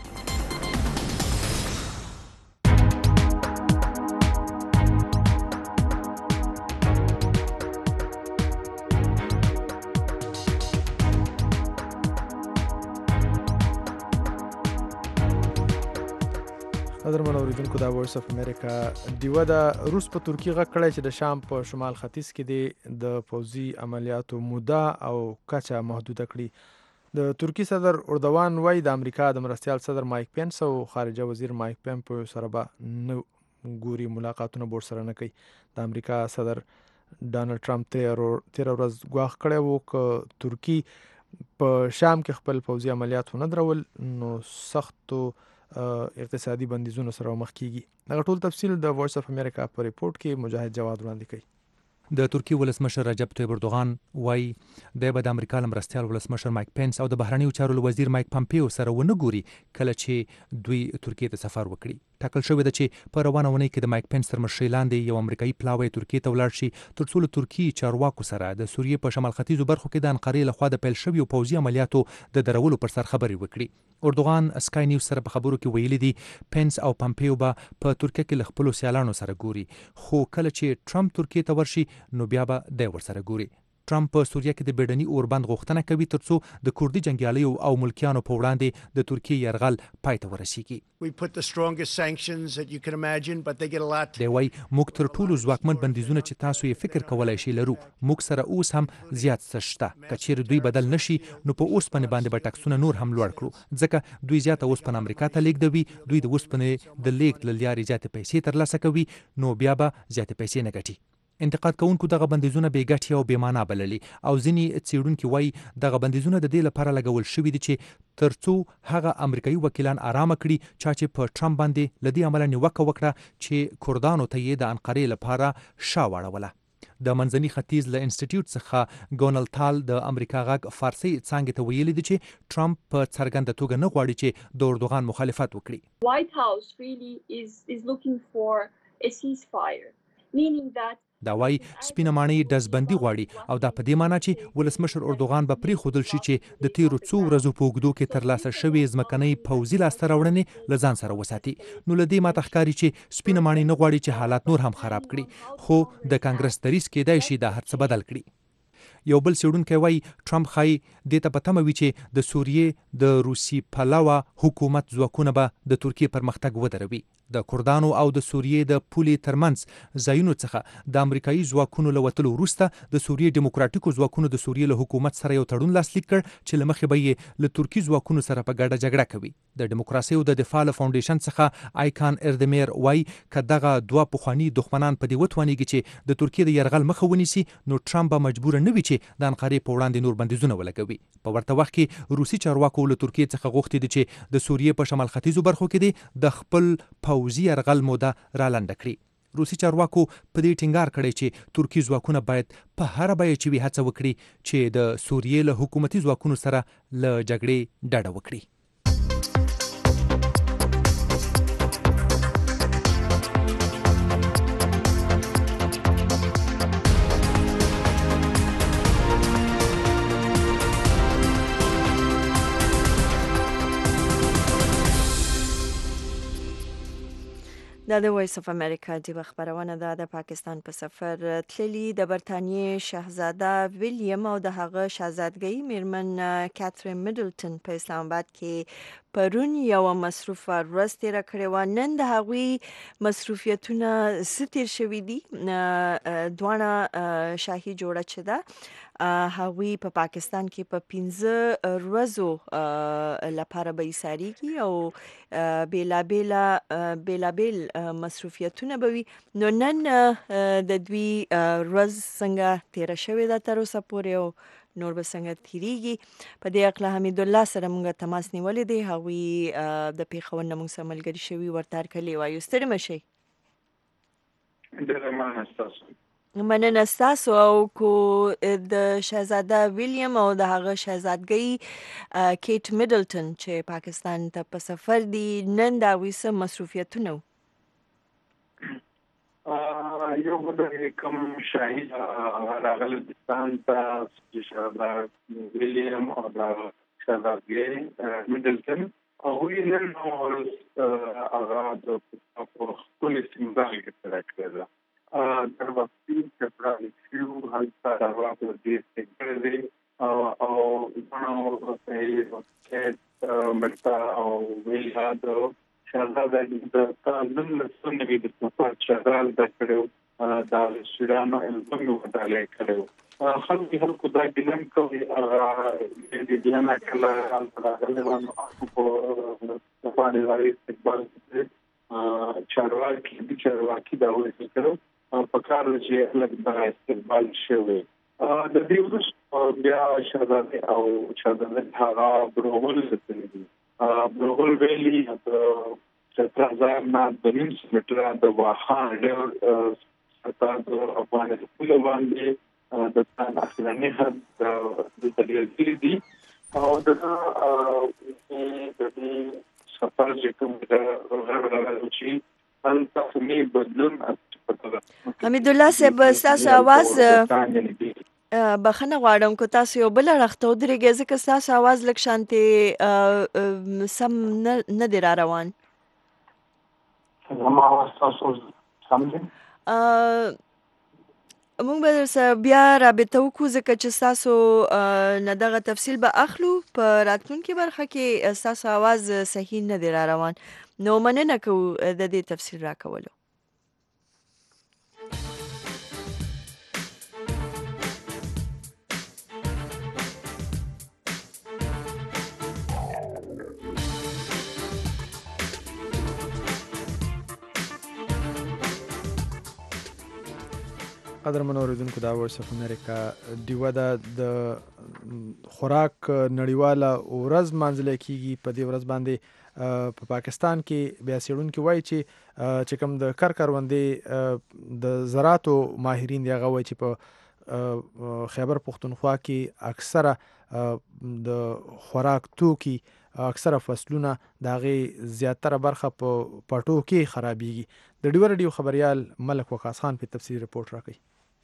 قدرمن اوریدونکو دا وایس اف امریکا دیوه د روس په ترکیه غږ کړی چې د شام په شمال ختیځ کې دی د پوځي عملیاتو موده او کچه محدوده کړي. د ترکی صدر اردوان وایي د امریکا د مرستیال صدر مایک پینس او خارجه وزیر مایک پمپیو سره به نه ګوري، ملاقاتونه به ورسره نه کوي. د امریکا صدر ډانلډ ټرمپ تېره ورځ ګواښ کړی و که ترکی په شام کې خپل پوځي عملیات ونه درول نو سختو اقتصادي بندیزونو سره مخ کیږي. دغه ټول تفصیل د وایس اف امریکا په ریپورت کې مجاهد جواد وړاندې کوي. د ترکیې ولسمشر رجب طیب اردوغان وایي دی به د امریکا له مرستیال ولسمشر مایک پینس او د بهرنیو چارو وزیر مایک پامپیو سره ونه ګوري کله چې دوی ترکیې ته سفر وکړي. ټاکل شوې ده چې په روانه اونۍ کې د مایک پینس تر مشرۍ لاندې یو امریکایي پلاوی ترکیې ته ولاړ شي تر څو له ترکیې چارواکو سره د سوریې په شمال ختیځو برخو کې د انقرې لخوا د پیل شویو پوځي عملیاتو د درولو پر سر خبرې وکړي. اردوغان اسکای نیوز سره په خبرو کې ویلي دي پینس او پامپیو به په ترکیه کې له خپلو سیالانو سره ګوري، خو کله چې ټرمپ ترکیې ته ورشي نو بیا به دی ورسره ګوري. ټرمپ په سوریه کې د بیډني اوربند غوښتنه کوي ترڅو د کوردي جنګیالیو او ملکیانو په وړاندې د ترکیې یرغل پای ته ورسیږي. دی وایي موږ تر ټولو ځواکمن بندیزونه چې تاسو یې فکر کولی شئ لرو. موږ سره اوس هم زیات څه شته. که چیرې دوی بدل نشي نو په اوسپنې باندې به ټکسونه نور هم لوړ کړو، ځکه دوی زیاته اوسپنه امریکا ته لیږدوي. دوی د اوسپنې د لیږد له لارې زیاتې پیسې ترلاسه کوي، نو بیا به زیاتې پیسې نه ګټي. انتقاد کوونکو دغه بندیزونه بې ګټې او بې معنا بللي او ځینې څېړونکي وایي دغه بندیزونه د دې لپاره لګول شوي دي چې تر څو هغه امریکایي وکیلان آرامه کړي چا چې په ټرمپ باندې له دې امله نیوکه وکړه چې کردانو ته یې د انقرې لپاره شا واړوله. د منځني ختیځ له انسټیټیوټ څخه ګونل تال د امریکا غږ فارسي څانګې ته ویلي دي چې ټرمپ په څرګنده توګه نه غواړي چې د اردوغان مخالفت وکړي. White House really is is looking for a ceasefire, meaning that دا وایي سپینه ماڼۍ ډزبندي غواړي او دا په دې معنی چې ولسمشر اردوغان به پرېښودل شي چې د تیرو څو ورځو په اوږدو کې ترلاسه شوې ځمکنۍ پوځي لاسته راوړنې له ځان سره وساتي. نو له دې ماته ښکاري چې سپینه ماڼۍ نه غواړي چې حالات نور هم خراب کړي، خو د کانګرس دریځ کېدای شي دا هر څه بدل کړي. یو بل څېړونکی وایي ټرمپ ښایي دې ته په تمه وي چې د سوریې د روسي پلوه حکومت ځواکونه به د ترکیې پرمختګ ودروي. د کردانو او د سوریې د پولې ترمنځ ځایونو څخه د امریکایي ځواکونو له وتلو وروسته د سوریې ډیموکراتیکو ځواکونو د سوریې له حکومت سره یو تړون لاسلیک کړ چې له مخې به یې له ترکي ځواکونو سره په ګډه جګړه کوي. د ډیموکراسۍ او د دفاع له فاونډیشن څخه آیکان اردمیر وایي که دغه دوه پخواني دښمنان په دې وتوانیږي چې د ترکیې د یرغل مخه ونیسي نو ټرمپ به مجبور نه وي چې د انقرې په وړاندې نور بندیزونه ولګوي. په ورته وخت کې روسي چارواکو له ترکیې څخه غوښتي دي چې د سوریې په شمال ختیځو برخو کې د خپل پوځي یرغل موده را لنډه کړي. روسي چارواکو په دې ټینګار کړی چې ترکي ځواکونه باید په هر بیه چې وي هڅه وکړي چې د سوریې له حکومتي ځواکونو سره له جګړې ډډه وکړي. دا د وایس اف امریکا د خبرونه ده. د پاکستان په سفر تللی د برتانیې شاهزاده ویلیام او د هغه شاهزادګۍ میرمن کاترین میډلټن په اسلام آباد کې پرون یو مصروفه ورځ تیره کړې وه. نن د هغوی مصروفیتونه څه تیر شوي دي؟ دواړه شاهي جوړه چې ده هغوی په پاکستان کې په پنځه ورځو لپاره به ایساریږي او بیلابیل بیلابیل مصروفیتونه به وي. نو نن د دوی ورځ څنګه تیره شوې ده تر اوسه پورې او نور به څنګه تیریږي؟ په دې هکله حمید الله سره موږ تماس نیولی دی. هغوی د پېښور نه موږ سره ملګري شوي ورته هرکلی وایو. ستړي مه شئ. ډېره مننه ستاسو. مننه ستاسو. او کو د شاهزاده ویلیام او د هغه شاهزادګۍ کیټ میډلټن چې پاکستان ته په سفر دي نن د هغوی څه مصروفیتونه وو؟ یو به کوم شاهي راغلستان ته چې شاهزاده ویلیام او د شاهزادګۍ میډلټن هغوی نن هغه د خپلې سیمبال کې سره کړې ده. در وقتی که پرایشیو هلتا رواتو دیسته کرده او دانو سهیلی وقت مرتا او ویلها دو شهزاده دا نن لسونه د سفر شغال د کړو د شیرانو البم وتاله کړو. خلک خلکو دا ګلم کوي هغه د دې نه کله هلته په باندې وایي استقبال چارواکي د چارواکي دا وایي کړو په کار چې لږ د استقبال شوی. د دې وروسته بیا شاهزاده او شاهزاده هغه برغل لته برغل ویلي د ستر هزار نه د نیم متره د واخان ډېر حتی د افغانستان باندې د تان اخلاني خط د تدریجي دي او د د سفر چې کوم د راغلی ان تاسو می بدلون حمید الله صاحب تاسو आवाज بخنه غواړم کو تاسو یو بل رخته ودرېږئ ځکه تاسو आवाज لږ شانتي سم نه دی را روان. زما आवाज تاسو سم دی؟ موږ به سره بیا رابطه وکړو ځکه چې تاسو نه دغه تفصیل به اخلو په راتلونکي برخه کې تاسو आवाज صحیح نه دی را روان. نو مننه کوو د دې تفصیل راکولو. قدرمن اوریدونکو دا وایس اف امریکا ډیوه ده د خوراک نړیواله ورځ منځله کیږي. په دې ورځ باندې په پاکستان کې بیا څېړونکي وایي چې چې کوم د کر کروندې د زراعتو ماهرین دی هغه وایي چې په خیبر پښتونخوا کې اکثره د خوراک توکي اکثره فصلونه د هغې زیاتره برخه په پټو کې خرابېږي. د ډیوه رادیو خبریال ملک وقاص خان په تفصیلي رپورټ راکوي.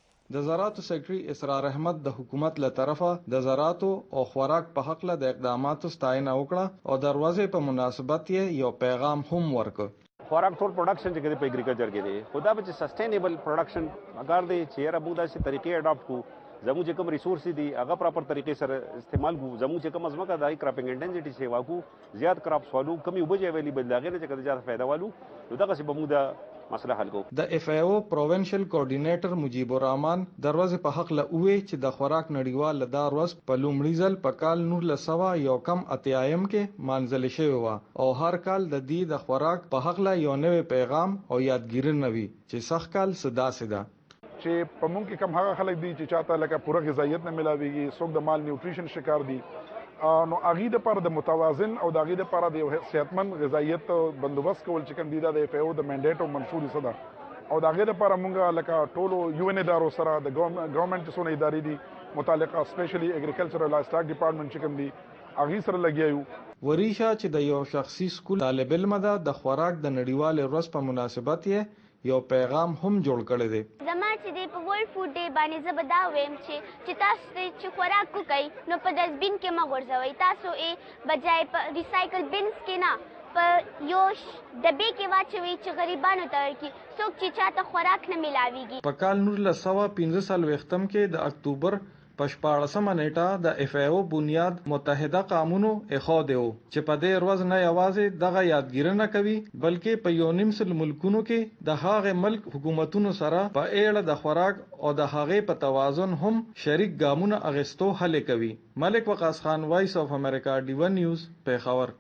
د زراعتو سیکرټري اسرار احمد د حکومت له طرفه د زراعتو او خوراک په حق له د اقداماتو ستاینه وکړه او د دروازې په مناسبت یې یو پیغام هم ورکړ. خوراک ټول پروډکشن چې په اګریکلچر کې دی خدا به سسټینیبل پروډکشن اگر دی چې را بودا سي طریقې اډاپټ کو زمو چې کوم ریسورس دي هغه پراپر طریقې سره استعمال کو زمو چې کوم ازمکه د کراپینګ انټنسټي سیوا کو زیات کراپس والو کمی وبجه اویلیبل لاغې نه چې کده زیات فائدہ والو نو دغه سی بمودا مسله حل کو. د اف ای او پروینشل کوارډینیټر مجیب الرحمن دروازه په حق له وې چې د خوراک نړیوال د دروازه په لومړي ځل په کال نور له سوا یو کم اتیایم کې منځل شوی و او هر کال د دې د خوراک په حق له یو نوې پیغام او یادګیری نوي چې سخت کال صدا صدا چې په مونږ کې کم هغه خلک دي چې چاته لکه پوره غذایت نه ملاويږي څوک د مال نیوټریشن شکار دي نو اغه د پر د متوازن او د اغه د پر د صحتمند غذایت بندوبست کول چې کوم دي د اف ای او د منډیټ او منشور صدا او د اغه د پر مونږه لکه ټولو یو ان ادارو سره د ګورنمنت سره ادارې دي متعلقه سپیشلی اګریکلچر او لایفسټاک ډپارټمنټ چې کوم دي اغه سره لګیایو. وریشا چې د یو شخصي سکول طالب علم ده د خوراک د نړیوال ورځ په مناسبت یې یو پیغام هم جوړ کړی دی. زما چې د په ورلد فود ډے باندې زه به دا وایم چې چې تاسو چې خوراک وکئ نو په ډسټبین کې مه غورځوئ، تاسو یې بجای په ریسایکل بینس کې نه په یو ډبې کې واچوئ چې غریبانو ته ورکړي څوک چې چاته خوراک نه میلاویږي. په کال نولس سوه پنځه څلوېښتم کې د اکتوبر په شپاړسمه نیټه د اف ای او بنیاد متحده قانونو ایښودی و چې په دې ورځ نه یوازې دغه یادګیرنه کوي بلکې په یو نیم سل ملکونو کې د هغې ملک حکومتونو سره په اړه د خوراک او د هغې په توازن هم شریک ګامونه اخیستو هلې کوي. ملک وقاص خان، وایس اف امریکا، ډیوه نیوز، پیښور.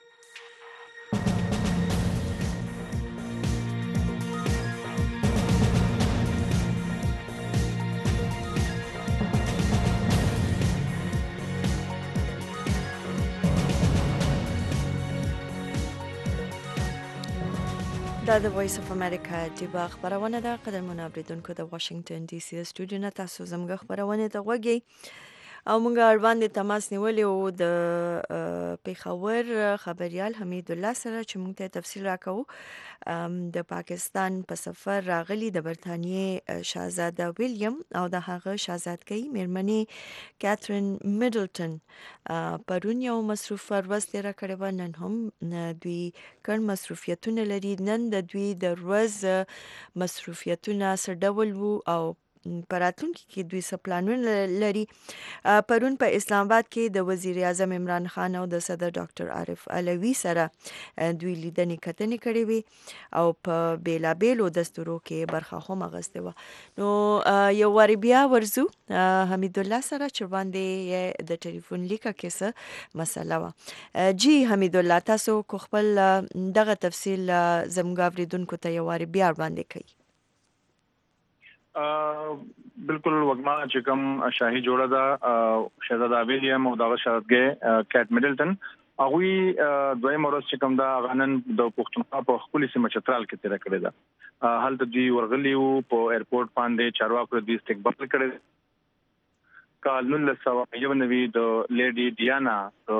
دا د وایس اف امریکا ډیوه خبرونه ده. قدرمن اوریدونکو د واشنگټن ډي سي سټوډیو نه تاسو زموږ خبرونه ته غوږی او موږ اړوند تماس نیولې او د پیښور خبريال حمید الله سره چې موږ ته تفصیل راکوو د پاکستان په سفر راغلي د برتانیې شاهزاده ویلیام او د هغه شاهزادګۍ میرمنې کاترین میډلټن پرون یو مصروف ورځ تیره کړې وه. نن هم دوی کڼ مصروفیتونه لري. نن د دوی د ورځ مصروفیتونه څه ډول وو او په راتلونکي کې دوی څه پلانونه لري. پرون په اسلام آباد کې د وزیر اعظم عمران خان او د صدر ډاکټر عارف علوي سره دوی لیدنې کتنې کړې وي او په بیلابیلو دستورو کې برخه هم اخیستې وه. نو یو وارې بیا ورځو حمید الله سره چې باندې د ټلیفون لیکه کې څه مسله وه. جی حمید الله، تاسو کو خپل دغه تفصیل زموږ اوریدونکو ته یو وارې بیا وړاندې کړئ. بالکل وګما چې کوم شاهي جوړه ده شهزاده ویلیام او دغه شاهزادګۍ کیټ میډلټن هغه دویم ورځ چې کوم دا غنن د پښتونخوا په خپل سیمه چترال کې تیر کړی دا هلته دوی ورغلی وو په ایرپورټ باندې چارواکو د استقبال کړی کال نن له سوا یو نوی د لیډي ډیانا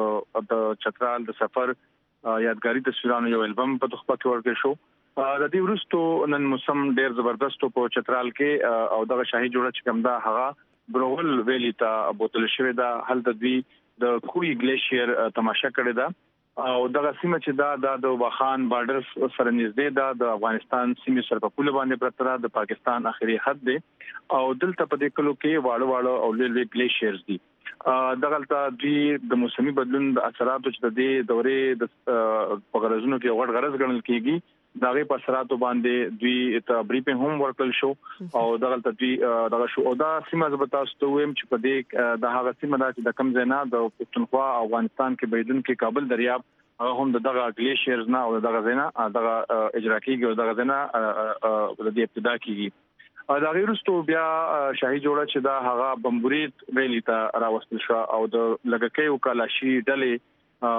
د چترال د سفر یادګاری تصویرونو یو البم په تخپه کې ورکړ شو د دې ورستو نن موسم ډیر زبردست په چترال کې او دغه شاهي جوړه چې کوم دا هغه برول ویلی ته بوتل شوی دا هلته دوی د کوی ګلیشیر تماشا کړی دا او دغه سیمه چې دا د واخان بارډر سره نږدې دا د افغانستان سیمې سره په پوله باندې پرته د پاکستان اخري حد دی او دلته په دې کلو کې واړه واړه او لوی ګلیشیرز دي دغلته دوی د موسمي بدلون د اثراتو چې د دې دورې د پغرزونو کې غړ غرض ګڼل کیږي دغه په اثراتو باندې دوی ته بریفینګ هم ورکړل شو او دغلته دوی دغه شو او دا سیمه زبتا ستویم چې په دې د هغه سیمه د کم زینا د پښتونخوا افغانستان کې بيدون کې کابل دریاب هغه هم دغه ګلیشیرز نه او دغه زینا دغه اجرا کیږي او دغه زینا د دې ابتدا کیږي دا غیرستو بیا شاهي جوړه چې دا هغه بمبورید ویلی ته راوستل شو او د لګکې او کلاشي ډلې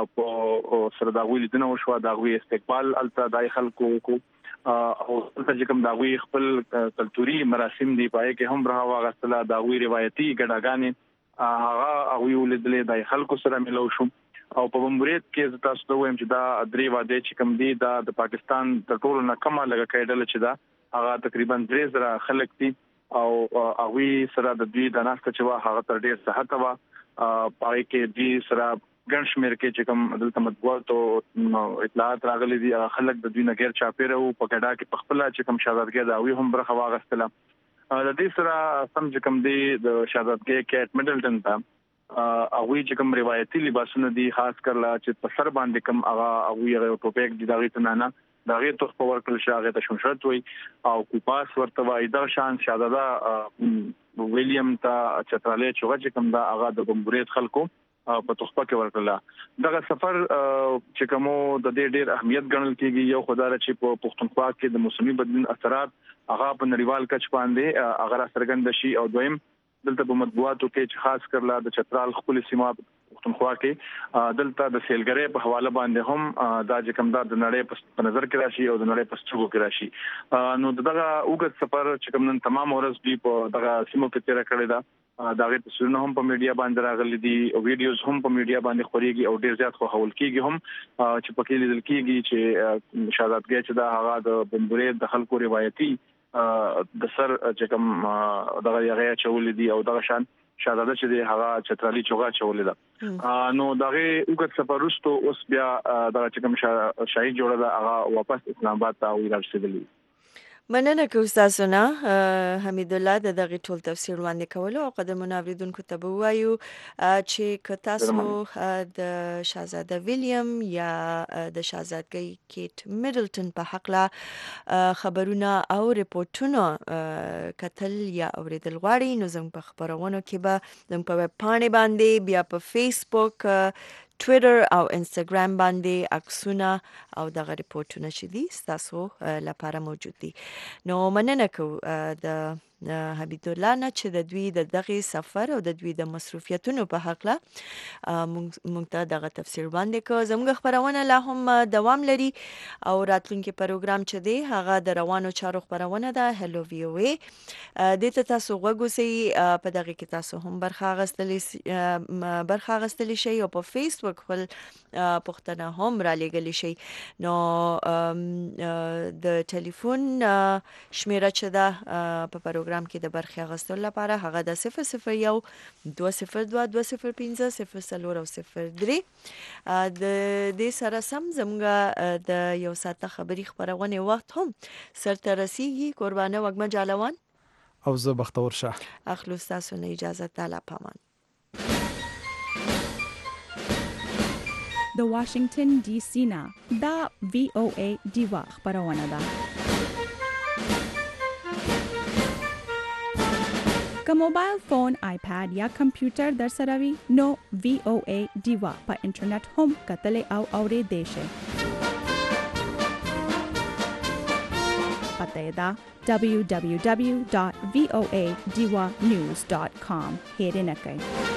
په سره دا ویل دنه وشو دا وی استقبال الته دای خلکو کو او چې کوم دا وی خپل کلتوري مراسم دی پای کې هم راه واغستله دا وی روایتي ګډاګانې هغه وی ولدلې دای خلکو سره ملو شو او په بمبورید کې تاسو ته وایم چې دا درې واده چې کوم دی دا د پاکستان د ټولو نه کمه لګکې ډله چې دا هغه تقریبا درې زره خلک دي او هغه سره د دوی د ناسته چې وا هغه تر ډیر صحت وا پای کې دوی سره ګڼ شمېر کې چې کوم دلته مطبوعات او اطلاعات راغلي دي خلک د دوی نه غیر چاپیره او په کډا کې په خپل چې کوم شاهزادګي دا وی هم برخه واغستله د دې سره سم چې کوم دی د شاهزادګي کیټ میډلټن ته او چې کوم روایتي لباسونه دي خاص کرلا چې په سر باندې کوم هغه او یو ټوپک دي دا غي ته نه دا غي ته په ورکل شاغه ته شمشرت وي او کوپاس ورته وای د شان شاهزاده ویلیام ته چترالې چوغه چې کوم دا هغه د بمبورید خلکو په تخپه کې ورکړه دغه سفر چې کومو د دې ډېر اهمیت ګڼل کیږي یو خدای چې په پښتونخوا کې د موسمي بدلون اثرات هغه په نړیوال کچ باندې هغه سرګند شي او دویم دلته په مطبوعاتو کې چې خاص کرلا د چترال خپل سیمه پښتونخوا کې دلته د سیلګری په حواله باندې هم دا چې کوم دا د نړۍ په نظر کې راشي او د نړۍ په سترګو کې راشي نو دغه اوږد سفر چې کوم نن تمام ورځ دی په دغه سیمو کې تیر کړی دا دا غي تصویرونه هم په میډیا باندې راغلي دي او ویډیوز هم په میډیا باندې خوريږي او ډیر زیات خو حول کیږي هم چې پکې لیدل کیږي چې شاهزادګي چې دا هغه د بمبورید د خلکو روایتي د سر چې کوم دغه یغه چولې دي او دغه شان شاهزاده چې دی هغه چترالي چوغا چولې ده نو دغه وګت سفرستو اوس بیا دغه چې کوم شاهي جوړه ده هغه واپس اسلام آباد ته ورسېدلی مننه که استاد نه حمید الله د دغه ټول تفسیر وړاندې کولو او قدمونه اوریدونکو ته به وایو چې که تاسو د شاهزاده ویلیام یا د شاهزادګۍ کیټ میډلټن په حق لا خبرونه او ریپورتونه کتل یا اوریدل غواړئ نو زموږ په خبرونو کې به زموږ په ویب پاڼې باندې بیا په فیسبوک ټویټر او انستګرام باندې عکسونه او دغه ریپورتونه چې دي تاسو لپاره موجود دي نو مننه کو د حبیب الله نه چې د دوی د دغه سفر او د دوی د مصروفیتونو په حق لا مونږ ته دغه تفسیر باندې کو زموږ خبرونه لا هم دوام لري او راتلونکي پروګرام چې دی هغه د روانو چارو خبرونه ده هلو وی او ای د ته تاسو وګورئ په دغه کې تاسو هم برخه غستلی برخه غستلی شي او په فیسبوک خپل پښتنه هم را لګلی شي نو د ټلیفون شمیره چې ده په پروګرام کې د برخه غستل لپاره هغه د صفر صفر یو دوه صفر دوه دوه صفر پنځه صفر څلور او صفر درې د دې سره سم زموږ د یو ساعت خبري خبرونه وخت هم سرته رسیږي قربانه وګمه جالوان او زه بختور شه اخلو تاسو نه اجازه تعالی پامان د واشنگټن ډي سي نه دا وی او ای دیوا خبرونه ده که موبایل فون آیپاد یا کمپیوټر در سره وي نو وی او ای دیوا په انټرنیټ هم کتلې او اورېدې شئ پته دا دبلیو دبلیو دبلیو ډاٹ وی او ای دیوا نیوز ډاٹ کام هیرینه کوي